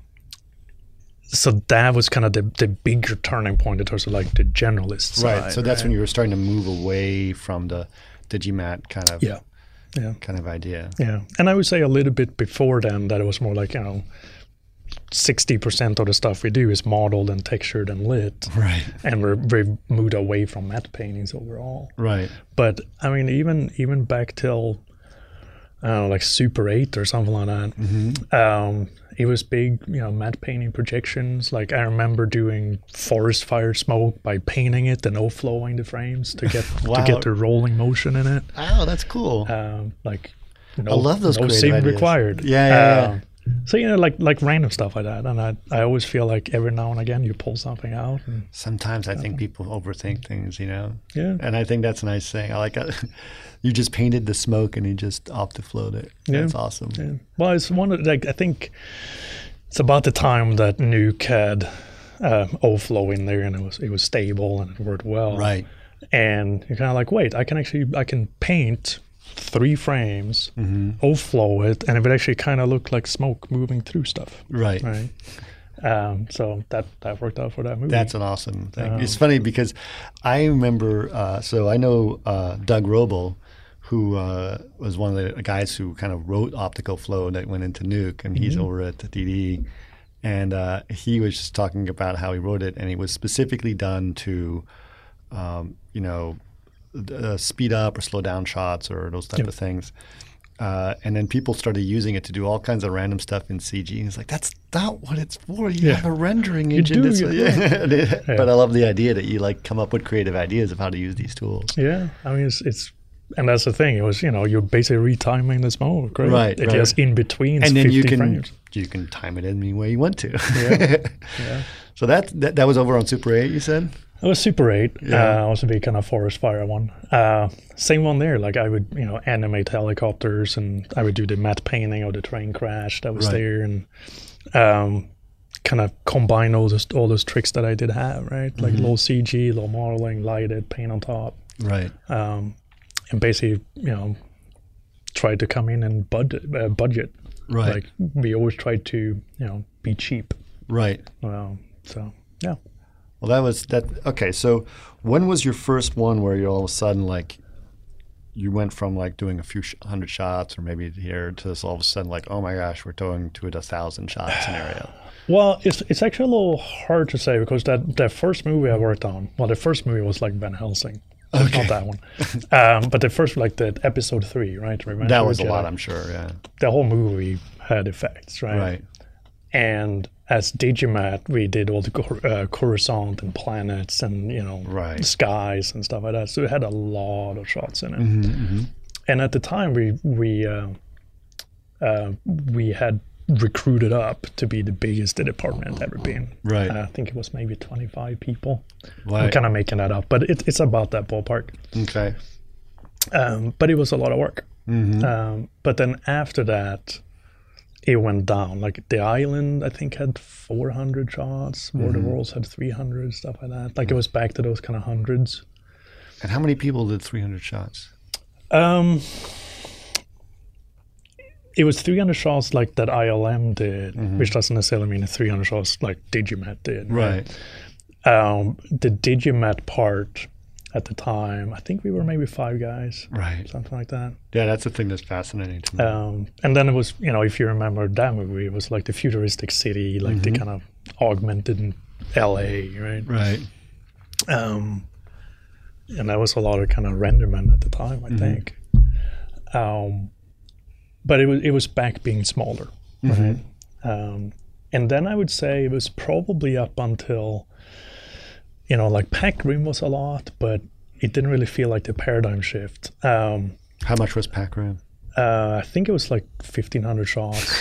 So that was kind of the, the bigger turning point in terms of like the generalist side. Right. So that's right? when you were starting to move away from the Digimat kind of yeah. Yeah. kind of idea. Yeah. And I would say a little bit before then that it was more like, you know, sixty percent of the stuff we do is modeled and textured and lit. Right. And we're, we've moved away from matte paintings overall. Right. But I mean, even even back till, I don't know, like Super eight or something like that, mm-hmm. um, it was big, you know, matte painting projections. Like I remember doing forest fire smoke by painting it and overflowing the frames to get wow. to get the rolling motion in it. Wow, that's cool. Um, like, no, I love those no creative sim ideas. required. Yeah, yeah, um, yeah. So you know, like like random stuff like that, and I I always feel like every now and again you pull something out. And, Sometimes I uh, think people overthink things, you know. Yeah. And I think that's a nice thing. I like it. You just painted the smoke and you just optiflowed it. Yeah. That's awesome. Yeah. Well, it's one of like I think it's about the time that Nuke had uh, overflow in there, and it was it was stable and it worked well. Right. And you're kind of like, wait, I can actually I can paint three frames, mm-hmm. overflow it, and it would actually kind of look like smoke moving through stuff. Right. Right. Um, so that that worked out for that movie. That's an awesome thing. Um, it's funny because I remember, uh, so I know uh, Doug Roble, who uh, was one of the guys who kind of wrote Optical Flow that went into Nuke, and he's mm-hmm. over at the D D. And uh, he was just talking about how he wrote it, and it was specifically done to, um, you know, uh, speed up or slow down shots or those type yep. of things. Uh, and then people started using it to do all kinds of random stuff in C G. And it's like, that's not what it's for. You yeah. have a rendering you engine. Do, that's yeah. what, yeah. But I love the idea that you like come up with creative ideas of how to use these tools. Yeah, I mean, it's, it's and that's the thing. It was, you know, you're basically retiming the smoke, right? Right, It right. just in between and then fifty you can frames. you can time it any way you want to. Yeah. yeah. So that, that that was over on Super eight, you said? It was Super eight. Yeah. Uh, also be kind of forest fire one. Uh, same one there. Like I would, you know, animate helicopters, and I would do the matte painting of the train crash that was Right. there, and um, kind of combine all those all those tricks that I did have, right? Like Mm-hmm. low C G, low modeling, lighted, paint on top, Right. um, and basically, you know, try to come in and budget. Uh, budget. Right. Like we always tried to, you know, be cheap. Right. Um, so yeah. Well, that was that. Okay, so when was your first one where you all of a sudden like you went from like doing a few sh- hundred shots or maybe here to this all of a sudden like, oh my gosh, we're going to a thousand shot scenario? Well, it's it's actually a little hard to say because that, that first movie I worked on, well, the first movie was like Van Helsing. Okay. Not that one. um, but the first, like the episode three, right? Remember That was a Jedi? lot, I'm sure, yeah. The whole movie had effects, right? Right. And as Digimat, we did all the cor- uh, Coruscant and planets and, you know, Right. skies and stuff like that. So it had a lot of shots in it. Mm-hmm, mm-hmm. And at the time, we we uh, uh, we had recruited up to be the biggest the department had ever been. Right. Uh, I think it was maybe twenty-five people. Right. I'm kind of making that up, but it, it's about that ballpark. Okay. Um, but it was a lot of work. Mm-hmm. Um, but then after that, it went down. Like the island, I think, had four hundred shots. War of the Worlds had three hundred, stuff like that. Like it was back to those kind of hundreds. And how many people did three hundred shots? Um, it was three hundred shots like that I L M did, mm-hmm. which doesn't necessarily mean three hundred shots like Digimat did. Right. Um, the Digimat part at the time, I think we were maybe five guys. Right. Something like that. Yeah, that's the thing that's fascinating to me. Um, and then it was, you know, if you remember that movie, it was like the futuristic city, like Mm-hmm. the kind of augmented in L A, right? Right. Um, and that was a lot of kind of renderment at the time, I Mm-hmm. think. Um, but it was it was back being smaller, Mm-hmm. right? Um, and then I would say it was probably up until, you know, like Pac Rim was a lot, but it didn't really feel like the paradigm shift. Um, How much was Pac Rim? uh, I think it was like fifteen hundred shots.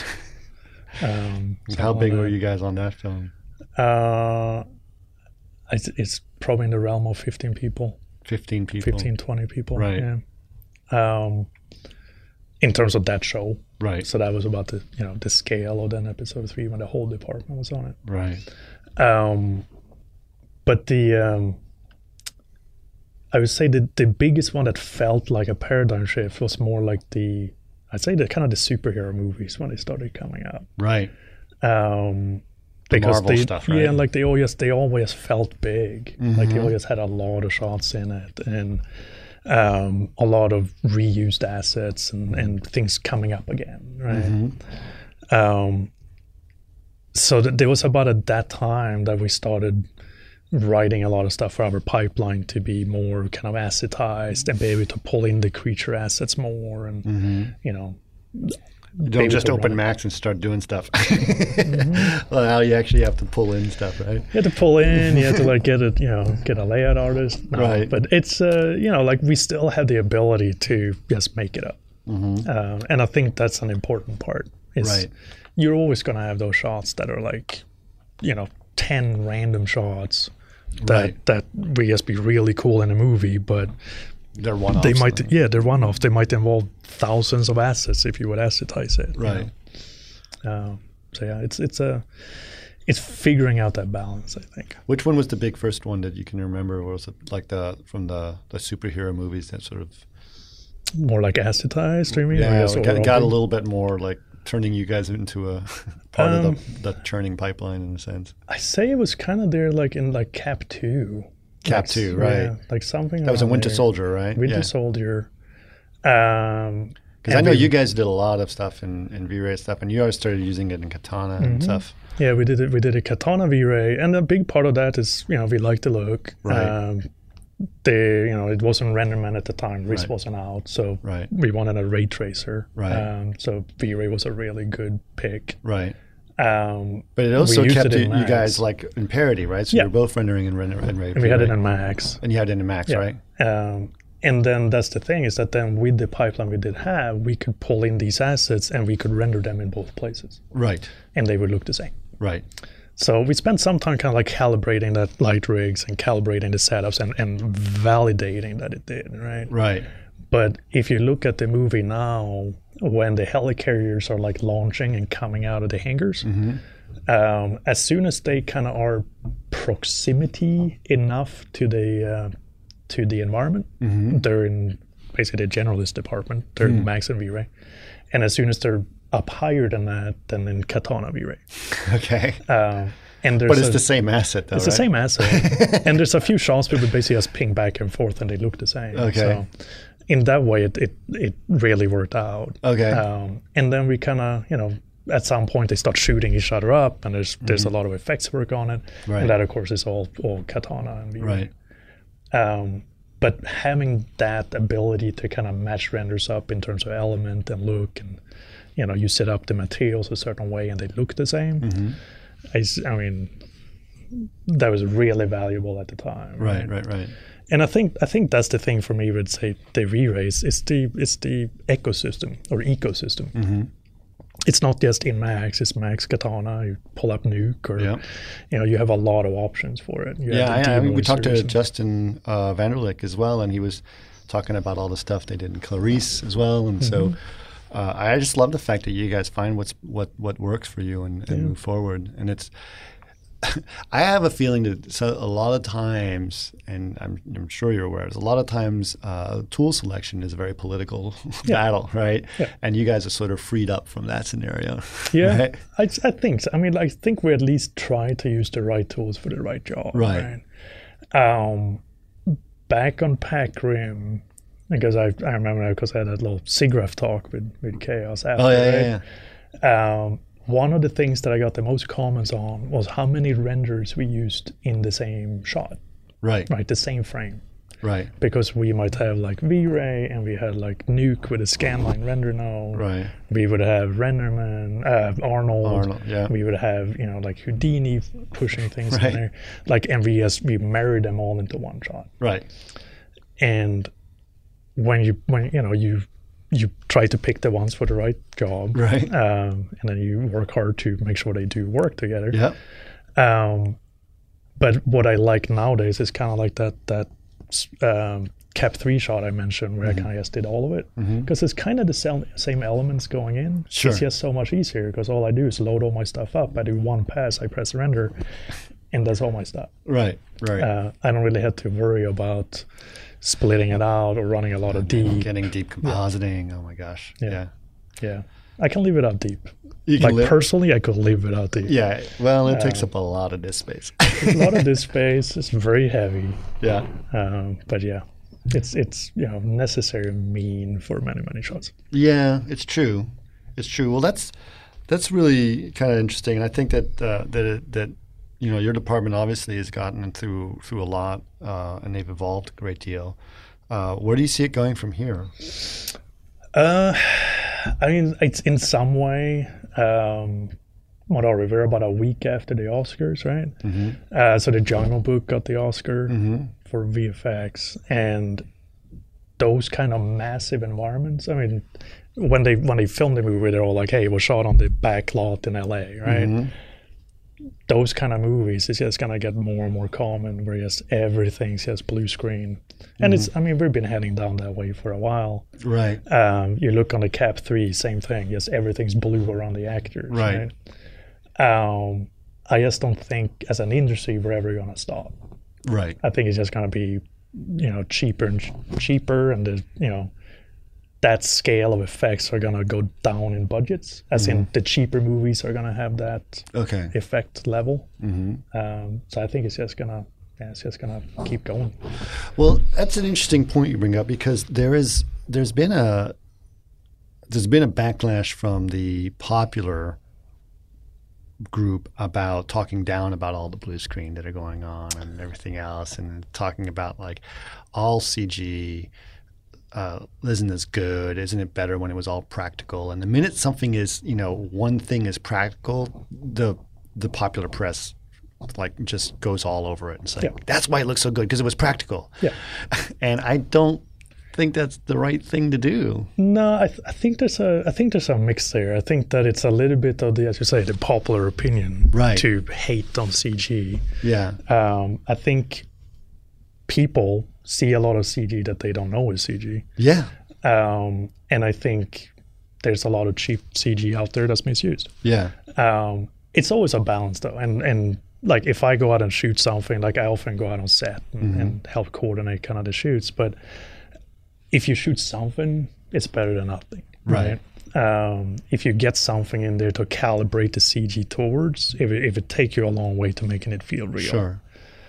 um, How something big like were that. you guys on that film? Uh, it's, it's probably in the realm of fifteen people, Fifteen people. fifteen, twenty people. Right. Yeah. Um, in terms of that show. Right. So that was about the, you know, the scale of then episode three when the whole department was on it. Right. Um, but the, um, I would say the, the biggest one that felt like a paradigm shift was more like the, I'd say the kind of the superhero movies when they started coming out. Right. Um, The because Marvel they, stuff, right? yeah, like they always, they always felt big. Like Mm-hmm. they always had a lot of shots in it and um, a lot of reused assets and, and things coming up again, right? Mm-hmm. Um, so th- there was about at that time that we started writing a lot of stuff for our pipeline to be more kind of assetized and be able to pull in the creature assets more and, Mm-hmm. you know, You don't able just to open run. Max and start doing stuff. Well, now you actually have to pull in stuff, right? You had to pull in, you had to like get a, you know, get a layout artist. No, Right. But it's, uh, you know, like we still have the ability to just make it up. Um, and I think that's an important part. Is Right. You're always going to have those shots that are like, you know, ten random shots that, Right. that would just be really cool in a movie, but They're one-offs. they might, then. yeah, they're one-off. They might involve thousands of assets if you would assetize it. you Right. know. Um, so yeah, it's, it's a, it's figuring out that balance, I think. Which one was the big first one that you can remember? Or was it like the from the, the superhero movies that sort of More like acetized, do you mean? Or yeah, just got, got a overall? little bit more like turning you guys into a part Um, of the, the churning pipeline in a sense. I say it was kind of there, like in like Cap Two. Cap Like, two, yeah, right? like something. That was a around Winter there. Soldier, right? Winter yeah. Soldier. Um, Because I and know we- you guys did a lot of stuff in, in V-Ray stuff, and you always started using it in Katana and stuff. Yeah, we did it. We did a Katana V-Ray, and a big part of that is, you know, we like the look. Right. Um, the you know it wasn't RenderMan at the time. Risk Right. wasn't out, so Right. we wanted a ray tracer. Right. Um, so V-Ray was a really good pick. Right. Um, But it also used kept it in you, you Max. guys like in parity, right? So Yeah. you're both rendering in render and Ray. and we had it right? in Max. And you had it in Max, Yeah. right? Um, and then that's the thing is that then with the pipeline we did have, we could pull in these assets and we could render them in both places, Right. and they would look the same. Right. So we spent some time kind of like calibrating that light rigs and calibrating the setups and, and validating that it did, right? Right. But if you look at the movie now, when the helicarriers are like launching and coming out of the hangars, um, as soon as they kind of are proximity enough to the uh, to the environment, they're in basically the generalist department. They're in Max and V-Ray, and as soon as they're up higher than that, then in Katana V-Ray. Okay. Um, and there's But it's a- the same asset, though, it's right? the same asset. And there's a few shots we would basically just ping back and forth and they look the same. Okay. So in that way, it, it, it really worked out. Okay. Um, and then we kind of, you know, at some point they start shooting each other up and there's there's a lot of effects work on it. Right. And that, of course, is all, all Katana and V-Ray. Right. Um, but having that ability to kind of match renders up in terms of element and look and, you know, you set up the materials a certain way and they look the same. Mm-hmm. I, s- I mean, that was really valuable at the time. Right. Right. Right. And I think I think that's the thing for me with say the V-Rays. It's the it's the ecosystem or ecosystem. Mm-hmm. It's not just in Max. It's Max Katana. You pull up Nuke, or Yeah. you know you have a lot of options for it. You Yeah, have the I, I mean, we Demoy talked to series and- Justin uh, Vanderlick as well, and he was talking about all the stuff they did in Clarice as well, and so uh, I just love the fact that you guys find what's what what works for you and, and move forward. And it's, I have a feeling that so a lot of times, and I'm, I'm sure you're aware, a lot of times uh, tool selection is a very political battle, right? Yeah. And you guys are sort of freed up from that scenario. Yeah, right? I, I think so. I mean, I think we at least try to use the right tools for the right job. Right. right? Um, back on Pac Rim, because I, I remember because I had that little SIGGRAPH talk with, with Chaos after, Oh yeah, right? yeah, yeah. Um, one of the things that I got the most comments on was how many renders we used in the same shot, Right, right? The same frame. right, Because we might have like V-Ray and we had like Nuke with a scanline render node. right. We would have RenderMan, uh, Arnold. Arnold, yeah. We would have, you know, like Houdini pushing things Right. in there. Like, and we just, we married them all into one shot. Right. and when you when you know you you try to pick the ones for the right job, Right. Um, and then you work hard to make sure they do work together. Yeah. Um, but what I like nowadays is kind of like that that um, Cap three shot I mentioned, where Mm-hmm. I kind of just did all of it, because it's kind of the same, same elements going in. Sure. It's just so much easier because all I do is load all my stuff up. I do one pass, I press render, and that's all my stuff. Right. Right. Uh, I don't really have to worry about splitting it out or running a lot of deep. Getting deep compositing. Oh my gosh. Yeah. Yeah. Yeah, I can live without deep. You can Like live- personally, I could live without deep. Yeah. Well, it takes up a lot of disk space. A lot of this space is very heavy, yeah. um, but yeah, it's it's you know necessary mean for many many shots. Yeah, it's true. It's true. Well, that's that's really kind of interesting, and I think that uh, that it, that you know your department obviously has gotten through through a lot, uh, and they've evolved a great deal. Uh, where do you see it going from here? Uh, I mean, it's in some way. Um, what are we? We're about a week after the Oscars, right? Mm-hmm. Uh, so the Jungle Book got the Oscar Mm-hmm. for V F X, and those kind of massive environments. I mean, when they when they filmed the movie, they're all like, "Hey, it was shot on the back lot in L A," right? Mm-hmm. Those kind of movies is just gonna get more and more common, where just everything's just blue screen, and it's. I mean, we've been heading down that way for a while. Right. Um, you look on the Cap three, same thing. Just everything's blue around the actors. Right. Right? Um, I just don't think, as an industry, we're ever gonna stop. Right. I think it's just gonna be, you know, cheaper and ch- cheaper, and the you know, that scale of effects are gonna go down in budgets. As in, the cheaper movies are gonna have that Okay. effect level. Mm-hmm. Um, so I think it's just gonna, yeah, it's just gonna keep going. Well, that's an interesting point you bring up, because there is there's been a there's been a backlash from the popular group about talking down about all the blue screen that are going on and everything else, and talking about like all C G uh, isn't as good, isn't it better when it was all practical? And the minute something is, you know, one thing is practical, the the popular press like just goes all over it and saying, Yeah. that's why it looks so good, because it was practical. Yeah. And I don't think that's the right thing to do. No, I, th- I think there's a I think there's a mix there. I think that it's a little bit of the, as you say, the popular opinion Right. to hate on C G. Yeah. Um, I think people see a lot of C G that they don't know is C G, Yeah. um, and I think there's a lot of cheap C G out there that's misused. Yeah. Um, it's always a balance, though, and and like if I go out and shoot something, like I often go out on set and, Mm-hmm. and help coordinate kind of the shoots, but if you shoot something, it's better than nothing, Right. right? Um, if you get something in there to calibrate the C G towards, if it, if it takes you a long way to making it feel real. Sure.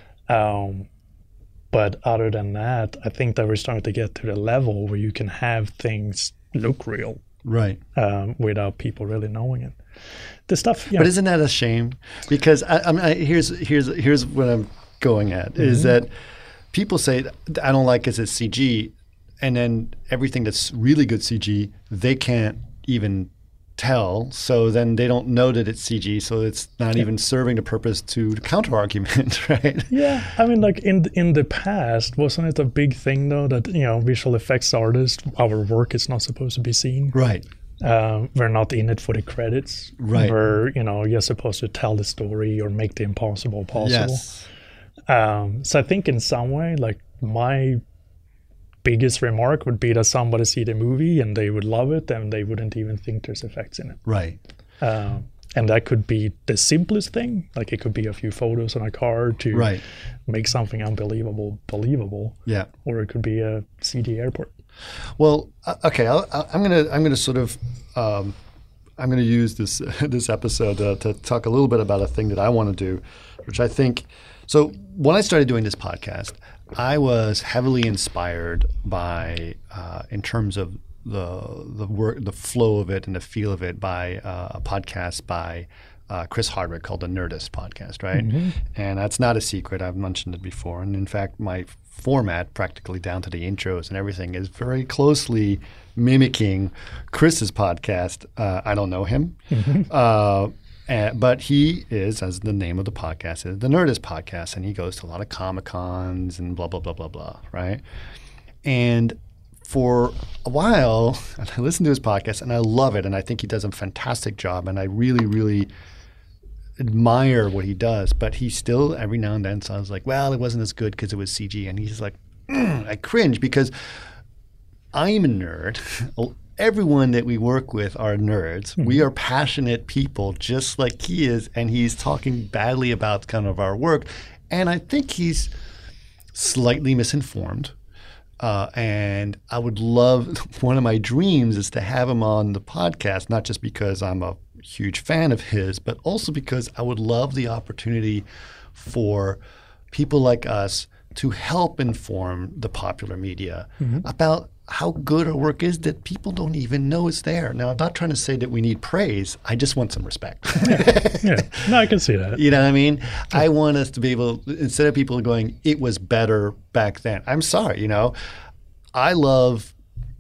Um, but other than that, I think that we're starting to get to the level where you can have things look real Right. um, without people really knowing it. The stuff, you But know, isn't that a shame? Because I, I mean, I, here's here's here's what I'm going at is that people say I don't like it as C G, and then everything that's really good C G they can't even tell. So then they don't know that it's C G. So it's not even serving the purpose to counter argument, right? yeah, I mean, like in in the past, wasn't it a big thing though that you know visual effects artists, our work is not supposed to be seen. Right. Um, we're not in it for the credits. Right. We're you know you're supposed to tell the story or make the impossible possible. Yes. Um, so I think in some way, like my biggest remark would be that somebody see the movie and they would love it and they wouldn't even think there's effects in it. Right. Um, and that could be the simplest thing. Like it could be a few photos on a card to Right. make something unbelievable believable. Yeah. Or it could be a C D airport. Well, uh, okay. I'll, I'm gonna I'm gonna sort of um, I'm gonna use this this episode uh, to talk a little bit about a thing that I want to do, which I think. So when I started doing this podcast, I was heavily inspired by, uh, in terms of the the work, the flow of it, and the feel of it, by uh, a podcast by uh, Chris Hardwick called the Nerdist Podcast, right? Mm-hmm. And that's not a secret. I've mentioned it before. And in fact, my format, practically down to the intros and everything, is very closely mimicking Chris's podcast. Uh, I don't know him. Mm-hmm. Uh, and, but he is, as the name of the podcast is, the Nerdist Podcast. And he goes to a lot of Comic-Cons and blah, blah, blah, blah, blah, right? And for a while, I listened to his podcast, and I love it, and I think he does a fantastic job, and I really, really admire what he does. But he still, every now and then, sounds like, well, it wasn't as good because it was C G. And he's like, mm, I cringe because I'm a nerd. Everyone that we work with are nerds. Mm-hmm. We are passionate people just like he is, and he's talking badly about kind of our work. And I think he's slightly misinformed. Uh, and I would love, one of my dreams is to have him on the podcast, not just because I'm a huge fan of his, but also because I would love the opportunity for people like us to help inform the popular media mm-hmm. about how good our work is that people don't even know is there. Now, I'm not trying to say that we need praise. I just want some respect. yeah. yeah. No, I can see that. You know what I mean? Yeah. I want us to be able, instead of people going, it was better back then. I'm sorry, you know. I love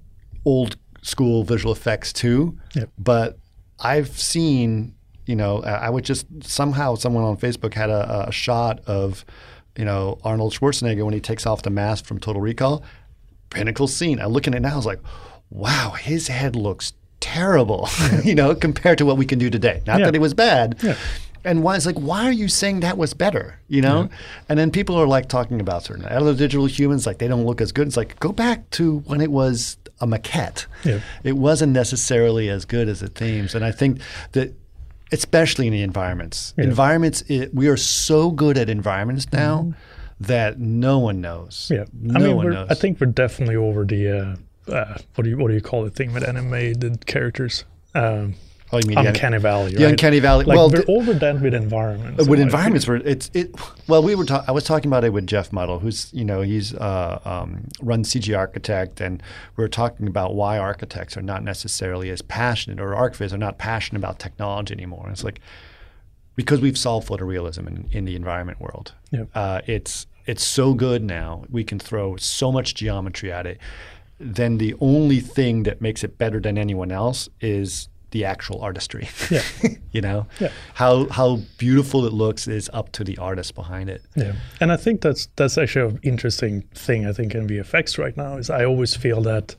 old school visual effects too, yep. but I've seen, you know, I would just, somehow someone on Facebook had a, a shot of, you know, Arnold Schwarzenegger when he takes off the mask from Total Recall. Pinnacle scene. I look at it now, I was like, wow, his head looks terrible, yeah. you know, compared to what we can do today. Not yeah. that it was bad. Yeah. And why it's like, why are you saying that was better, you know? Yeah. And then people are like talking about certain other digital humans, like they don't look as good. It's like, go back to when it was a maquette. Yeah. It wasn't necessarily as good as it seems. And I think that especially in the environments, yeah. environments, it, we are so good at environments now mm-hmm. that no one knows. Yeah, no I mean, one we're, knows. I think we're definitely over the uh, uh, what do you what do you call the thing with animated characters? Um, oh, you mean Uncanny Valley, right? The Uncanny Valley. Like well, we're th- over that with environments. With environments, where it's it. Well, we were. Ta- I was talking about it with Jeff Muddle, who's you know he's uh, um, runs C G Architect, and we were talking about why architects are not necessarily as passionate, or archviz are not passionate about technology anymore. And it's like because we've solved photorealism in, in the environment world. Yep. Uh, it's It's so good now. We can throw so much geometry at it. Then the only thing that makes it better than anyone else is the actual artistry. Yeah. you know, yeah. how how beautiful it looks is up to the artist behind it. Yeah, and I think that's that's actually an interesting thing. I think in V F X right now is I always feel that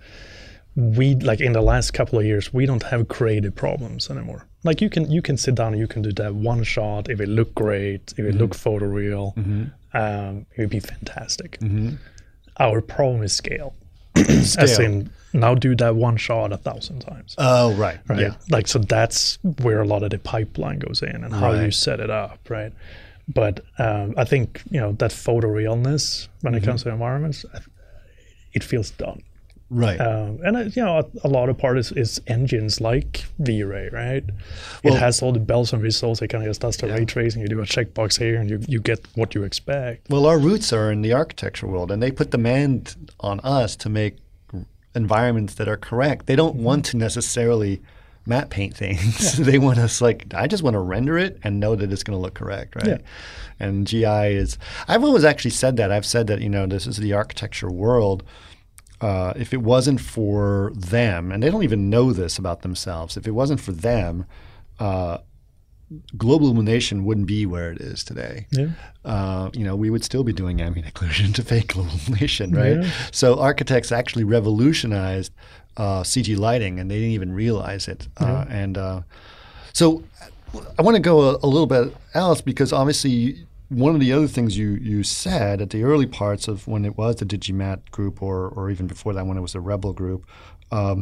we like in the last couple of years we don't have creative problems anymore. Like you can you can sit down and you can do that one shot if it look great, if it mm-hmm. look photoreal. Mm-hmm. Um, it would be fantastic. Mm-hmm. Our problem is scale. scale. As in, now do that one shot a thousand times. Oh, right. Right. Yeah. Like, so that's where a lot of the pipeline goes in and how right. you set it up, right? But um, I think, you know, that photorealness when mm-hmm. it comes to environments, it feels done. Right. Um, and, uh, you know, a, a lot of part is, is engines like V-Ray, right? Well, it has all the bells and whistles. It kind of just does the yeah. ray tracing. You do a checkbox here and you, you get what you expect. Well, our roots are in the architecture world, and they put demand on us to make environments that are correct. They don't mm-hmm. want to necessarily matte paint things. Yeah. They want us like, I just want to render it and know that it's going to look correct, right? Yeah. And G I is – I've always actually said that. I've said that, you know, this is the architecture world. Uh, if it wasn't for them, and they don't even know this about themselves, if it wasn't for them, uh, global illumination wouldn't be where it is today. Yeah. Uh, you know, we would still be doing ambient occlusion to fake global illumination, right? Yeah. So architects actually revolutionized uh, C G lighting, and they didn't even realize it. Yeah. Uh, and uh, so I want to go a, a little bit else because obviously – one of the other things you, you said at the early parts of when it was the Digimat group or or even before that when it was a Rebel group, um,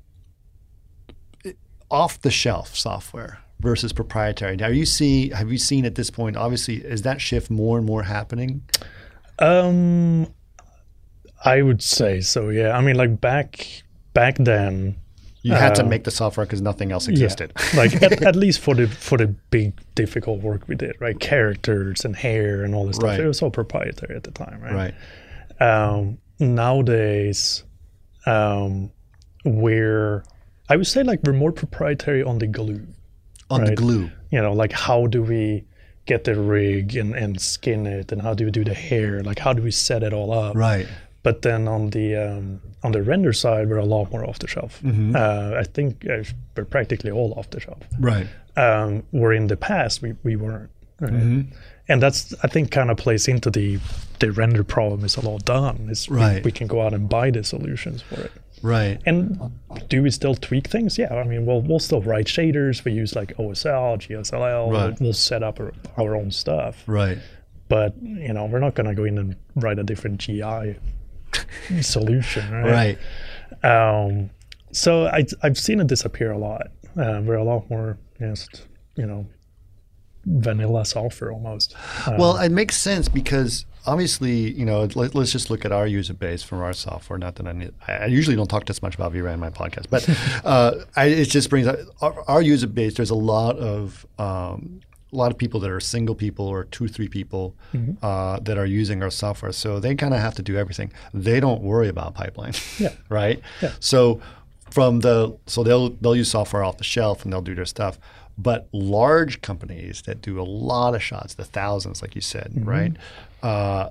off-the-shelf software versus proprietary. Now, you see, have you seen at this point, obviously, is that shift more and more happening? Um, I would say so, yeah. I mean, like back back then, you had to make the software because nothing else existed. Yeah. Like at, at least for the for the big difficult work we did, right? Characters and hair and all this stuff. Right. It was all proprietary at the time, right? Right. Um, nowadays, um, we're I would say like we're more proprietary on the glue. On right? the glue. You know, like how do we get the rig and, and skin it, and how do we do the hair? Like how do we set it all up? Right. But then on the um, on the render side, we're a lot more off the shelf. Mm-hmm. Uh, I think uh, we're practically all off the shelf. Right. Um, where in the past we, we weren't. Right? Mm-hmm. And that's, I think, kind of plays into the the render problem is all done. Is we, Right. we can go out and buy the solutions for it. Right. And do we still tweak things? Yeah, I mean, we'll we'll still write shaders. We use like O S L, G S L L. Right. We'll, we'll set up our, our own stuff. Right. But you know, we're not going to go in and write a different G I solution, right? Right. Um, so I I've seen it disappear a lot. Uh, we're a lot more just you know vanilla software almost. Um, Well, it makes sense because obviously, you know, let, let's just look at our user base from our software. Not that I need, I usually don't talk this much about V-Ray in my podcast, but uh, I, it just brings up our, our user base. There's a lot of um, a lot of people that are single people or two, three people Mm-hmm. uh, that are using our software. So they kind of have to do everything. They don't worry about pipeline, Yeah. right? Yeah. So from the so they'll they'll use software off the shelf and they'll do their stuff. But large companies that do a lot of shots, the thousands, like you said, Mm-hmm. right? Uh,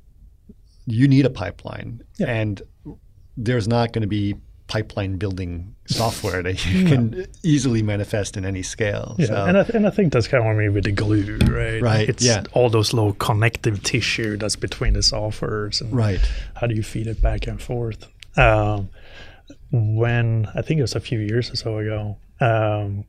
you need a pipeline, Yeah. and there's not going to be pipeline building software that you can easily manifest in any scale. Yeah, So, and I, and I think that's kind of what I mean with the glue, right? Right, It's yeah. all those little connective tissue that's between the softwares, and right, how do you feed it back and forth? Um, when I think it was a few years or so ago, um,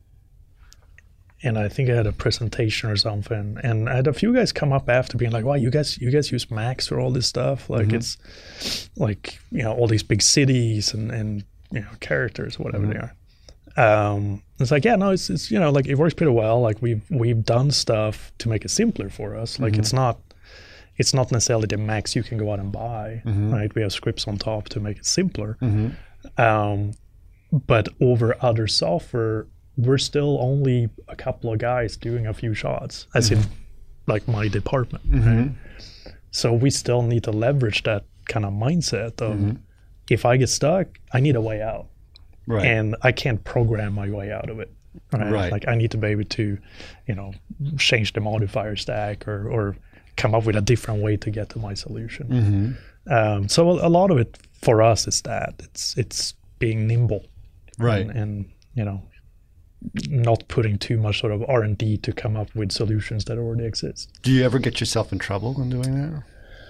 and I think I had a presentation or something, and I had a few guys come up after being like, "Wow, you guys, you guys use Max for all this stuff? Like Mm-hmm. it's like you know all these big cities and and you know characters, whatever Mm-hmm. they are." Um, it's like, yeah, no, it's it's you know like it works pretty well. Like we've we've done stuff to make it simpler for us. Like Mm-hmm. it's not it's not necessarily the Max you can go out and buy, Mm-hmm. right? We have scripts on top to make it simpler. Mhm. Um, but over other software, we're still only a couple of guys doing a few shots, as in like my department. Right? So we still need to leverage that kind of mindset of if I get stuck, I need a way out. right, And I can't program my way out of it. Right? Right. Like I need to be able to, you know, change the modifier stack or, or come up with a different way to get to my solution. Mm-hmm. Um, so a, a lot of it for us is that it's it's being nimble, right. and, and you know, not putting too much sort of R and D to come up with solutions that already exist. Do you ever get yourself in trouble when doing that?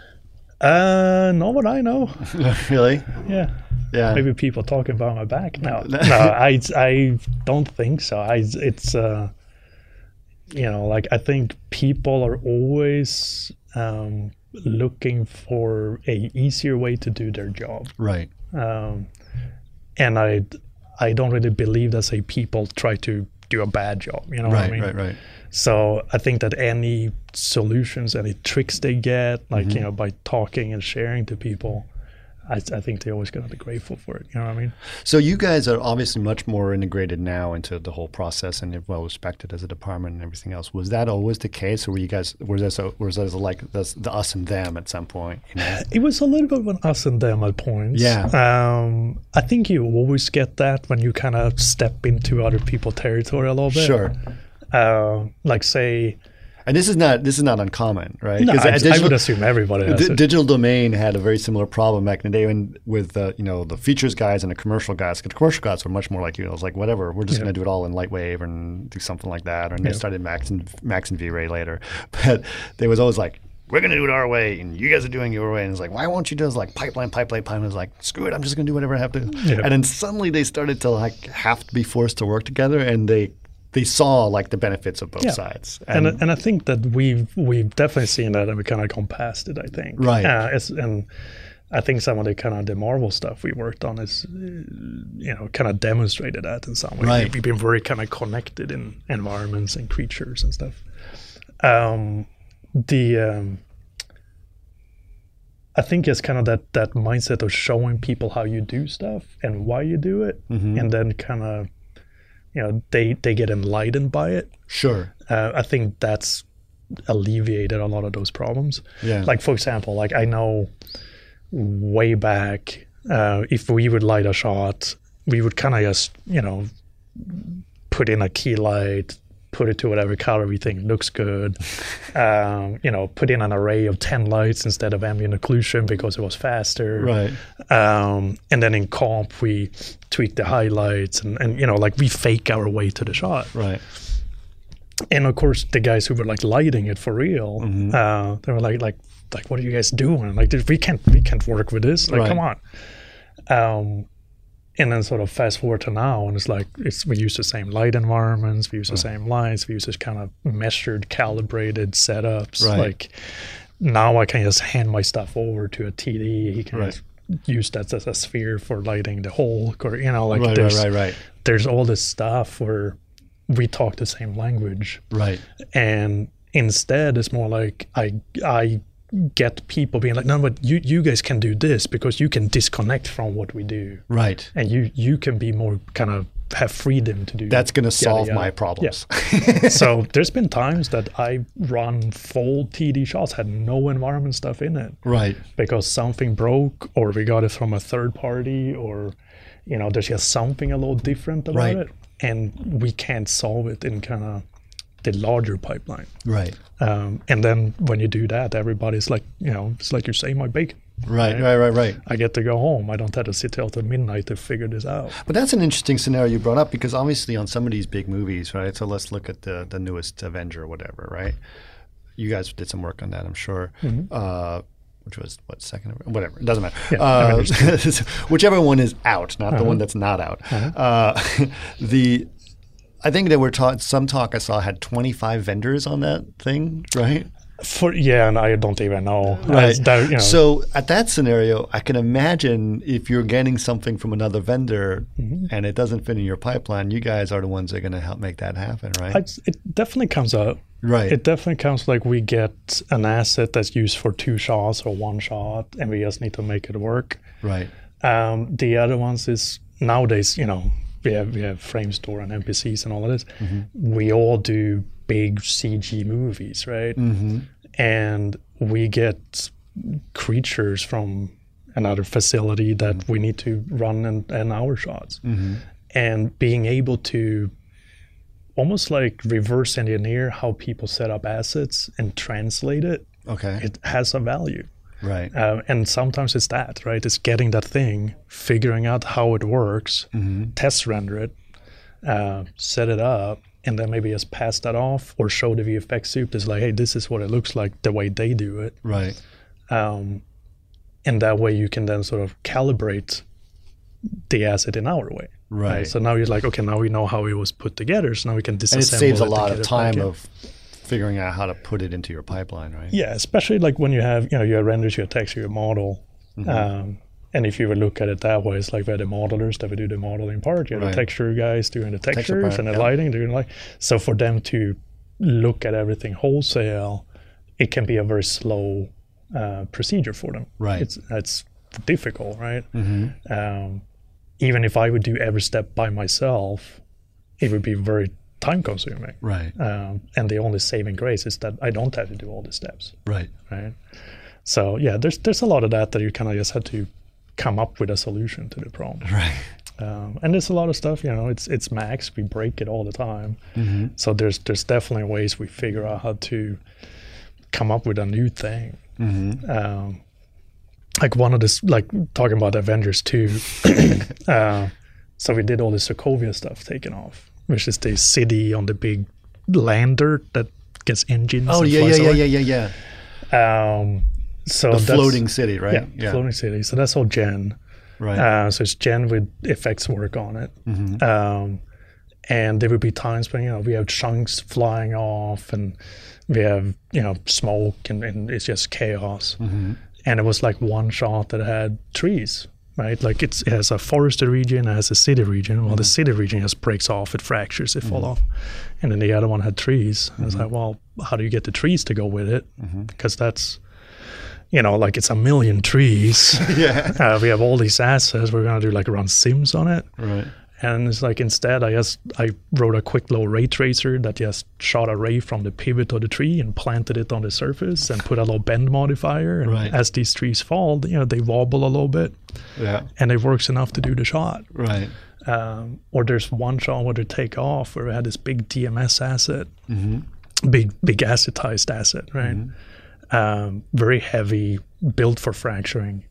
Uh, not what I know. Really? Yeah. Yeah. Maybe people talking behind my back. No, no, I, I don't think so. I, it's, uh, you know, like I think people are always um, looking for a easier way to do their job, Right. um, and I, I don't really believe that say people try to do a bad job. You know what I Right. mean? Right. Right. So I think that any solutions, any tricks they get, like Mm-hmm. you know, by talking and sharing to people, I, I think they're always going to be grateful for it. You know what I mean? So you guys are obviously much more integrated now into the whole process, and you're well respected as a department and everything else. Was that always the case, or were you guys was there so was there like the, the us and them at some point? You know? It was a little bit of an us and them at points. Yeah. Um, I think you always get that when you kind of step into other people's territory a little bit. Sure. Uh, like say, And this is not this is not uncommon, right? no, 'Cause I, a I digital- would assume everybody has D- it. Digital Domain had a very similar problem back in the day when, with uh, you know the features guys and the commercial guys. 'Cause the commercial guys were much more like you. Know, it was like whatever, we're just Yeah. going to do it all in Lightwave and do something like that. And Yeah. they started Max and Max and V-Ray later, but they was always like, we're going to do it our way, and you guys are doing your way. And it's like, why won't you do it? It's like pipeline, pipeline, pipeline. It's like, screw it, I'm just going to do whatever I have to. Yeah. And then suddenly they started to like have to be forced to work together, and they they saw like the benefits of both Yeah. sides. And, and I think that we've we've definitely seen that, and we kind of gone past it. I think, Right. Uh, it's, and I think some of the kind of the Marvel stuff we worked on is, uh, you know, kind of demonstrated that in some way. Right. We've been very kind of connected in environments and creatures and stuff. Um, the um, I think it's kind of that that mindset of showing people how you do stuff and why you do it, Mm-hmm. and then kind of, you know, they they get enlightened by it. sure, Uh, I think that's alleviated a lot of those problems. Yeah. Like, for example, like I know way back, uh, if we would light a shot, we would kind of just, you know, put in a key light, put it to whatever color we think looks good, um, you know, put in an array of ten lights instead of ambient occlusion because it was faster. right, Um, and then in comp, we tweak the highlights and, and, you know, like we fake our way to the shot. right, and of course, the guys who were like lighting it for real, Mm-hmm. uh, they were like, like, like, what are you guys doing? Like, we can't, we can't work with this. Like, Right. come on. Um, and then sort of fast forward to now, and it's like it's we use the same light environments, we use the same lights, we use this kind of measured, calibrated setups. Right. Like now, I can just hand my stuff over to a T D. He can Right. just use that as a sphere for lighting the whole, or you know, like Right, there's right, right, right. there's all this stuff where we talk the same language, Right. and instead it's more like I I get people being like, no, but you you guys can do this because you can disconnect from what we do, Right. and you you can be more kind of have freedom to do. That's going to yada, solve yada. my problems. So there's been times that I run full T D shots, had no environment stuff in it Right. because something broke, or we got it from a third party, or you know, there's just something a little different about Right. it, and we can't solve it in kind of the larger pipeline. Right. Um, and then when you do that, everybody's like, you know, it's like you say my bacon. Right. Right. Right. Right. I get to go home. I don't have to sit till till midnight to figure this out. But that's an interesting scenario you brought up because obviously on some of these big movies, right? So let's look at the the newest Avenger or whatever, right? You guys did some work on that, I'm sure. Uh, which was what second, whatever. It doesn't matter. Yeah, uh, whichever one is out, not the one that's not out. Uh, the I think there were ta- some talk I saw had twenty-five vendors on that thing, right? For yeah, and I don't even know. Right. Uh, that, you know, So at that scenario, I can imagine if you're getting something from another vendor Mm-hmm. and it doesn't fit in your pipeline, you guys are the ones that are going to help make that happen, right? I, it definitely comes up. Right. It definitely comes like we get an asset that's used for two shots or one shot, and we just need to make it work. right. Um, the other ones is nowadays, you know, we have we have Frame Store and N P Cs and all of this. We all do big C G movies, right? And we get creatures from another facility that we need to run in, in our shots. And being able to almost like reverse engineer how people set up assets and translate it, Okay. it has a value. right. Uh, and sometimes it's that, right? It's getting that thing, figuring out how it works, test render it, uh, set it up, and then maybe just pass that off or show the V F X soup. It's like, hey, this is what it looks like the way they do it. right. Um, and that way you can then sort of calibrate the asset in our way. Right. So now you're like, okay, now we know how it was put together. So now we can disassemble And it saves a it and lot get of it time back in. of figuring out how to put it into your pipeline, right? Yeah, especially like when you have, you know, your renders, your text, your model. Mm-hmm. Um, and if you would look at it that way, it's like we have the modelers that would do the modeling part. You have Right. the texture guys doing the textures part, and the yeah. lighting doing like. So for them to look at everything wholesale, it can be a very slow uh, procedure for them. Right. It's it's difficult, right? Um, even if I would do every step by myself, it would be very time consuming. Right. Um, and the only saving grace is that I don't have to do all the steps, Right. right? So yeah, there's there's a lot of that that you kind of just had to come up with a solution to the problem. Right. Um, and there's a lot of stuff, you know, it's it's Max, we break it all the time. So there's there's definitely ways we figure out how to come up with a new thing. Um, like one of this, like talking about Avengers two. uh, so we did all the Sokovia stuff taken off, which is the city on the big lander that gets engines. Oh, and yeah, flies yeah, yeah, away. yeah, yeah, yeah. Um, so The that's- floating city, right? yeah, floating city. So that's all Gen. Right. Uh, so it's Gen with effects work on it. Mm-hmm. Um, and there would be times when, you know, we have chunks flying off and we have, you know, smoke and, and it's just chaos. Mm-hmm. And it was like one shot that had trees, right? Like it's, it has a forested region, it has a city region. Well, the city region just breaks off, it fractures, it fall off. And then the other one had trees. And it's like, well, how do you get the trees to go with it? Because that's, you know, like it's a million trees. Yeah. Uh, we have all these assets. We're going to do like run sims on it. Right. And it's like instead I just I wrote a quick little ray tracer that just shot a ray from the pivot of the tree and planted it on the surface and put a little bend modifier. And Right. as these trees fall, you know, they wobble a little bit Yeah. and it works enough to do the shot. Right. Um, or there's one shot where they take off where we had this big D M S asset, Mm-hmm. big big acetized asset, right? Um, very heavy, built for fracturing,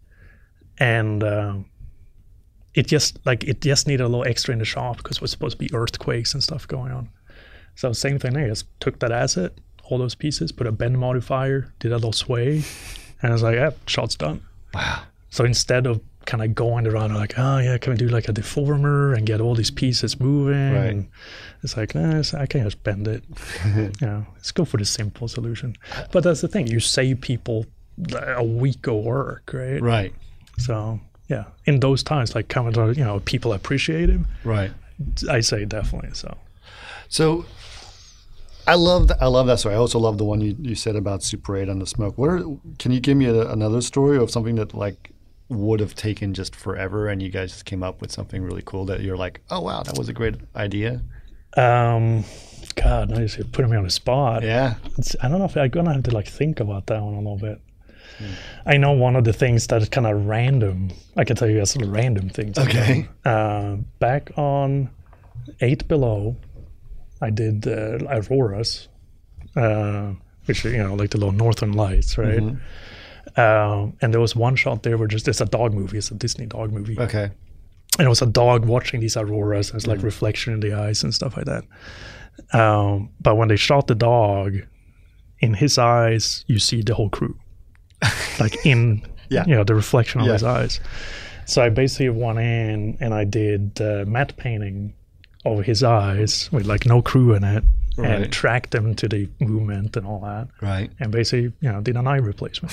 and um, it just like it just needed a little extra in the shop because it was supposed to be earthquakes and stuff going on. So same thing there. I just took that asset, all those pieces, put a bend modifier, did a little sway, and I was like, yeah, shot's done. Wow. So instead of kind of going around like, oh yeah, can we do like a deformer and get all these pieces moving? Right. And it's like, eh, I can just bend it. You know, let's go for the simple solution. But that's the thing, you save people a week of work, right? Right. So yeah, in those times, like coming to, you know, people appreciate him. Right. I say definitely. So. So I love th- I love that story. I also love the one you, you said about Super eight on the smoke. What are, can you give me a, another story of something that like would have taken just forever and you guys just came up with something really cool that you're like, oh wow, that was a great idea? Um, God, now you're putting me on the spot. Yeah. It's, I don't know if I'm gonna have to like think about that one a little bit. Hmm. I know one of the things that is kind of random. I can tell you guys some random things. Okay. Uh, back on Eight Below, I did uh, Auroras, uh, which are, you know, like the little Northern Lights, right? Mm-hmm. Um, and there was one shot there where just it's a dog movie. It's a Disney dog movie. Okay. And it was a dog watching these auroras. And it's like mm-hmm. reflection in the eyes and stuff like that. Um, but when they shot the dog, in his eyes, you see the whole crew, like in yeah. you know the reflection of yeah. his eyes. So I basically went in and I did uh, matte painting of his eyes with like no crew in it, right. and tracked them to the movement and all that. Right. And basically, you know, did an eye replacement.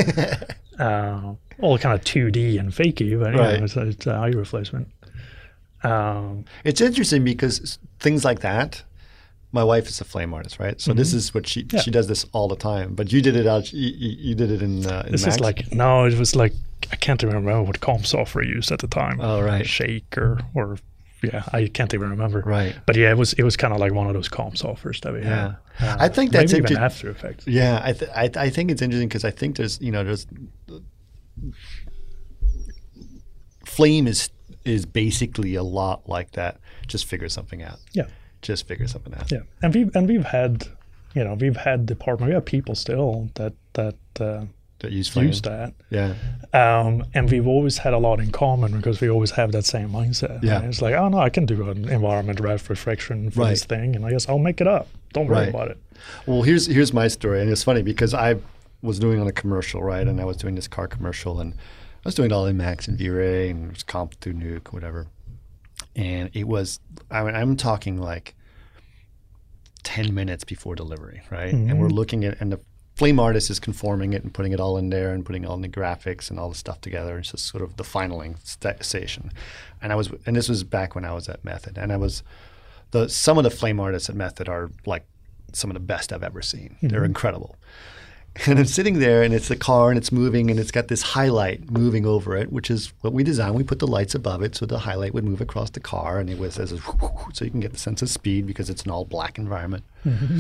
uh, all kind of two D and fakey, but right. you know, it's, it's an eye replacement. Um, it's interesting because things like that. My wife is a flame artist, right? So mm-hmm. this is what she yeah. she does this all the time. But you did it out. You, you did it in. Uh, in this Max? is like no, it was like I can't even remember what comp software I used at the time. Oh right, Shake or or. Yeah, I can't even remember. Right, but yeah, it was it was kind of like one of those comp softwares that we yeah. had. Uh, I think that's maybe inter- even After Effects. Yeah, I th- I, th- I think it's interesting because I think there's you know there's Flame is is basically a lot like that. Just figure something out. Yeah, just figure something out. Yeah, and we've and we've had you know we've had department we have people still that that. Uh, that use Flame. Use that. Yeah. Um, and we've always had a lot in common because we always have that same mindset. Yeah. Right? It's like, oh no, I can do an environment ref reflection for right. this thing, and I guess I'll make it up. Don't worry right. about it. Well, here's here's my story, and it's funny because I was doing on a commercial, right, and I was doing this car commercial, and I was doing it all in Max and V-Ray, and it was comp through Nuke, whatever. And it was, I mean, I'm talking like ten minutes before delivery, right? Mm-hmm. And we're looking at, and the Flame artist is conforming it and putting it all in there and putting all the graphics and all the stuff together. It's just sort of the finaling st- station. And I was, and this was back when I was at Method. And I was, the some of the Flame artists at Method are like some of the best I've ever seen. Mm-hmm. They're incredible. And I'm sitting there, and it's the car, and it's moving, and it's got this highlight moving over it, which is what we designed. We put the lights above it, so the highlight would move across the car, and it was as a, so you can get the sense of speed because it's an all black environment. Mm-hmm.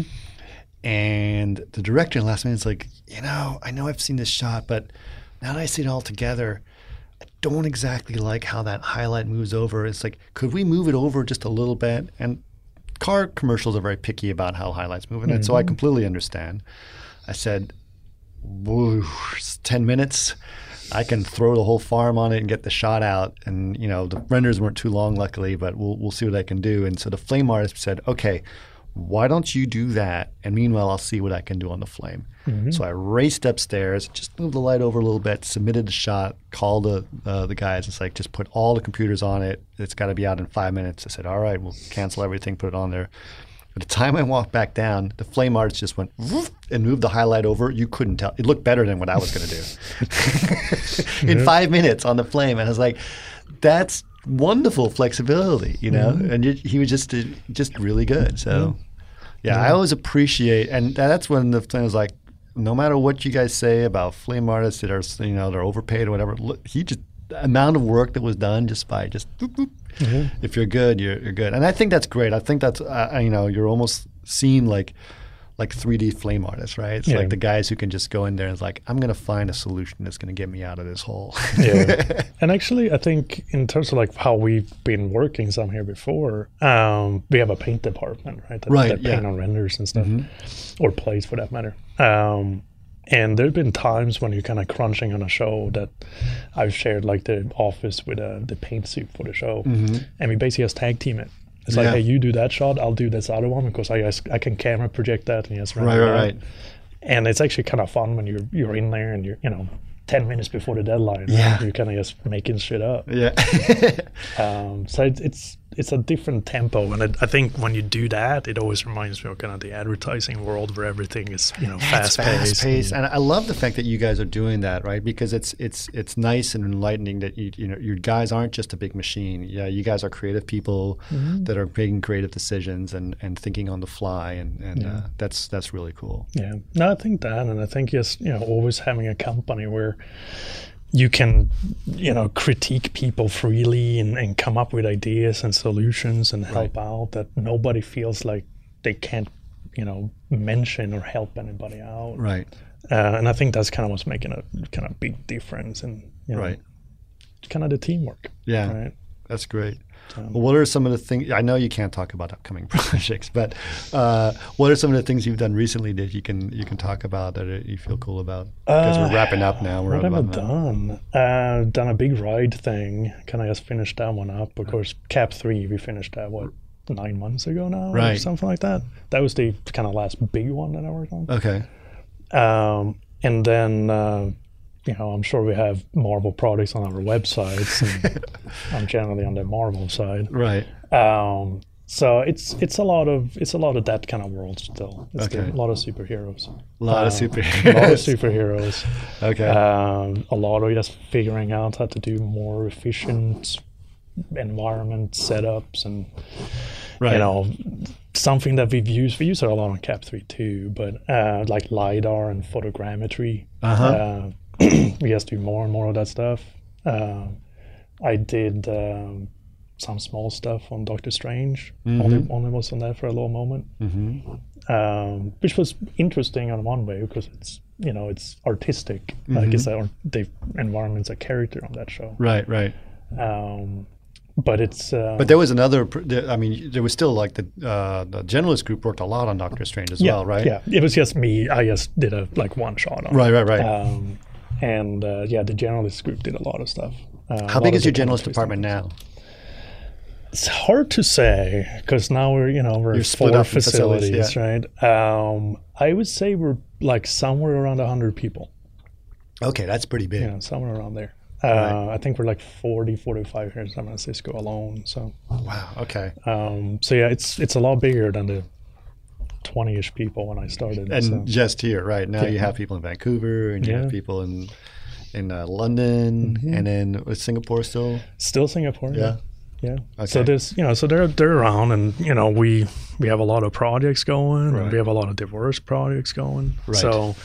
And the director in the last minute is like, you know, I know I've seen this shot, but now that I see it all together, I don't exactly like how that highlight moves over. It's like, could we move it over just a little bit? And car commercials are very picky about how highlights move, and mm-hmm. so I completely understand. I said, woo, it's ten minutes. I can throw the whole farm on it and get the shot out. And, you know, the renders weren't too long, luckily, but we'll we'll see what I can do. And so the Flame artist said, okay, why don't you do that? And meanwhile, I'll see what I can do on the Flame. Mm-hmm. So I raced upstairs, just moved the light over a little bit, submitted the shot, called the uh, the guys. It's like, just put all the computers on it. It's got to be out in five minutes. I said, all right, we'll cancel everything, put it on there. By the time I walked back down, the Flame artist just went woof, and moved the highlight over. You couldn't tell. It looked better than what I was going to do in five minutes on the Flame. And I was like, that's wonderful flexibility, you know? Mm-hmm. And he was just just really good. So, mm-hmm. yeah, yeah, I always appreciate, and that's when the thing was like, no matter what you guys say about Flame artists that are, you know, they're overpaid or whatever, look, he just, the amount of work that was done just by just boop, boop. Mm-hmm. If you're good, you're, you're good. And I think that's great. I think that's, uh, you know, you're almost seen like like three D Flame artists, right? It's yeah. like the guys who can just go in there and it's like, I'm going to find a solution that's going to get me out of this hole. Yeah. And actually, I think in terms of like how we've been working some here before, um, we have a paint department, right? That, right, that yeah. paint on renders and stuff, mm-hmm. or plays for that matter. Um, and there have been times when you're kind of crunching on a show that I've shared like the office with uh, the paint suit for the show. Mm-hmm. And we basically just tag team it. It's like, Yeah. hey, you do that shot, I'll do this other one because I guess I can camera project that and just run Right, it right, out. right. And it's actually kind of fun when you're you're in there and you're you know ten minutes before the deadline. Yeah. You're kind of just making shit up. Yeah. Um, so it's, it's it's a different tempo, and I, I think when you do that, it always reminds me of kind of the advertising world where everything is you know fast Fast paced. paced, and I love the fact that you guys are doing that, right? Because it's it's it's nice and enlightening that you you know your guys aren't just a big machine. Yeah, you guys are creative people Mm-hmm. that are making creative decisions and, and thinking on the fly, and and Yeah. uh, that's that's really cool. Yeah, no, I think that, and I think just you know always having a company where you can you know critique people freely and, and come up with ideas and solutions and help out, that nobody feels like they can't you know mention or help anybody out. Right. Uh, and I think that's kind of what's making a kind of big difference in you know, Right. kind of the teamwork. Yeah. Right. That's great. Well, what are some of the things? I know you can't talk about upcoming projects, but uh, what are some of the things you've done recently that you can you can talk about that you feel cool about? Because we're wrapping up now. We're What have I about- done? Uh, done a big ride thing. Kind of just finished that one up. Of course, Cap three, we finished that, what, nine months ago now? Or Right. something like that. That was the kind of last big one that I worked on. Okay. Um, and then, uh, you know, I'm sure we have Marvel products on our websites. And I'm generally on the Marvel side. Right. Um, so it's it's a lot of it's a lot of that kind of world still. It's Okay. still a lot of superheroes. A lot of Uh, superheroes. A lot of superheroes. Okay. Um, a lot of just figuring out how to do more efficient environment setups, and right. you know something that we've used. We use it a lot on Cap three too, but uh, like LiDAR and photogrammetry. Uh-huh. Uh, we just do more and more of that stuff. Uh, I did um, some small stuff on Doctor Strange. Mm-hmm. Only, only was on that for a little moment, Mm-hmm. um, which was interesting on one way because it's you know it's artistic. Mm-hmm. Like it's a, the environment's a character on that show. Right. Right. Um, but it's uh, But there was another. pr- there- I mean, there was still like the uh, the generalist group worked a lot on Doctor Strange as yeah, well, right? Yeah, it was just me. I just did a like one shot on. Right. Right. Right. it. Um, and uh, yeah, the generalist group did a lot of stuff. Uh, a How lot big of is your the kind of generalist twisting department now? It's hard to say because now we're you know we're You're split four up in facilities, facilities, right? Um, I would say we're like somewhere around a hundred people. Okay, that's pretty big. You know, somewhere around there. Uh, Right. I think we're like forty, forty-five here in San Francisco alone. So, Wow. Okay. um, so yeah, it's it's a lot bigger than the twenty-ish people when I started. And so. just here, right now, Yeah. you have people in Vancouver, and you Yeah. have people in in uh, London, Mhm. and then was Singapore still? Still Singapore. Yeah. Yeah. Okay. So there's, you know, so they're they're around, and you know, we we have a lot of projects going, Right. and we have a lot of diverse projects going. Right. So,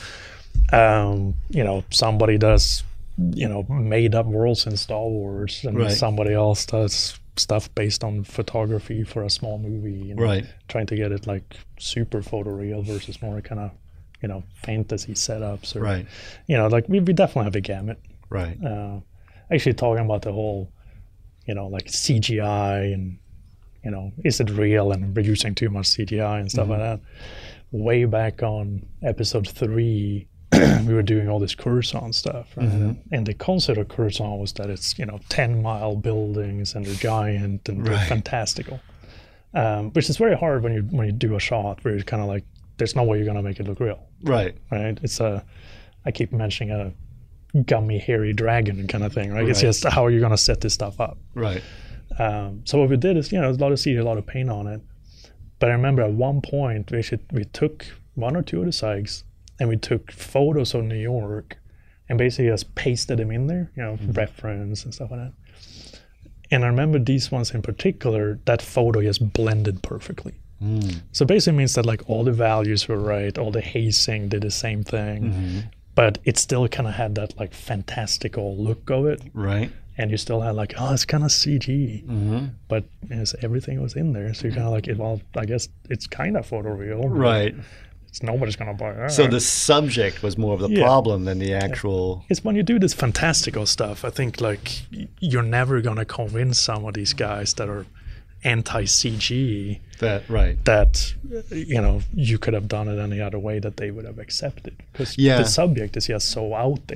um, you know, somebody does, you know, made up worlds in Star Wars, and Right. somebody else does stuff based on photography for a small movie, and Right. trying to get it like super photoreal versus more kind of, you know, fantasy setups, or Right. you know, like we we definitely have a gamut. Right. Uh, actually, talking about the whole, you know, like C G I and, you know, is it real and we're using too much C G I and stuff Mm-hmm. like that. Way back on episode three, we were doing all this Coruscant stuff. Right? Mm-hmm. And the concept of Coruscant was that it's, you know, ten mile buildings and they're giant and they're Right. fantastical. Um, which is very hard when you when you do a shot where you're kind of like, there's no way you're going to make it look real. Right. Right? It's a, I keep mentioning a gummy, hairy dragon kind of thing, right? It's Right. just how are you going to set this stuff up? Right. Um, so what we did is, you know, there's a lot of C G, a lot of paint on it. But I remember at one point, we actually, we took one or two of the sites and we took photos of New York and basically just pasted them in there, you know, Mm-hmm. reference and stuff like that. And I remember these ones in particular, that photo just blended perfectly. Mm. So basically means that like all the values were right, all the hazing did the same thing, Mm-hmm. but it still kind of had that like fantastical look of it. Right. And you still had like, oh, it's kind of C G, Mm-hmm. but yes, everything was in there. So you're kind of like, well, I guess it's kind of photoreal. but Right. It's nobody's gonna buy that. So the subject was more of the Yeah. problem than the actual. It's when you do this fantastical stuff. I think like y- you're never gonna convince some of these guys that are anti-C G That right. that you know you could have done it any other way that they would have accepted, because Yeah. the subject is just so out there.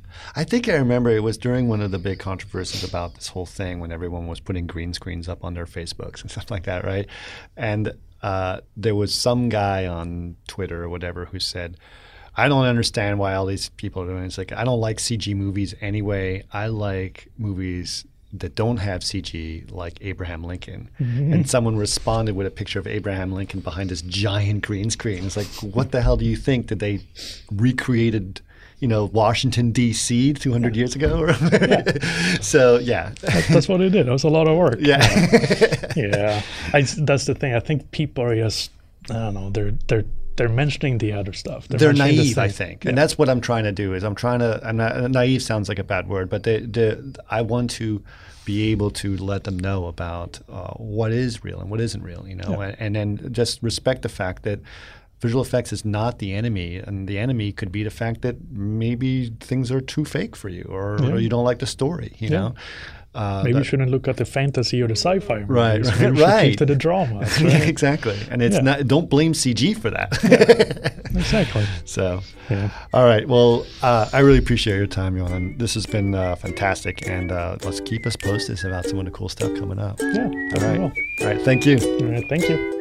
I think I remember it was during one of the big controversies about this whole thing when everyone was putting green screens up on their Facebooks and stuff like that, right? And uh, there was some guy on Twitter or whatever who said, I don't understand why all these people are doing it. It's like, I don't like C G movies anyway. I like movies that don't have C G, like Abraham Lincoln. Mm-hmm. And someone responded with a picture of Abraham Lincoln behind this giant green screen. It's like, what the hell do you think? Did they recreated, you know, Washington, D C two hundred yeah. years ago? Yeah. So, yeah. That's, that's what they did. It was a lot of work. Yeah. yeah. I, that's the thing. I think people are just, I don't know, they're they're they're mentioning the other stuff. They're, they're naive, I think. Yeah. And that's what I'm trying to do is I'm trying to, I'm not, naive sounds like a bad word, but they, they, I want to be able to let them know about uh, what is real and what isn't real, you know, yeah. and, and then just respect the fact that visual effects is not the enemy, and the enemy could be the fact that maybe things are too fake for you, or, yeah. or you don't like the story, you yeah. know. Uh, Maybe that, you shouldn't look at the fantasy or the sci-fi movies. Right, Maybe you should right. keep to the drama. Right? Yeah, exactly. And it's yeah. not. Don't blame C G for that. Yeah, exactly. So, yeah. all right. Well, uh, I really appreciate your time, Johan. This has been uh, fantastic, and uh, let's keep us posted about some of the cool stuff coming up. Yeah. All right. Well. All right. Thank you. All right. Thank you.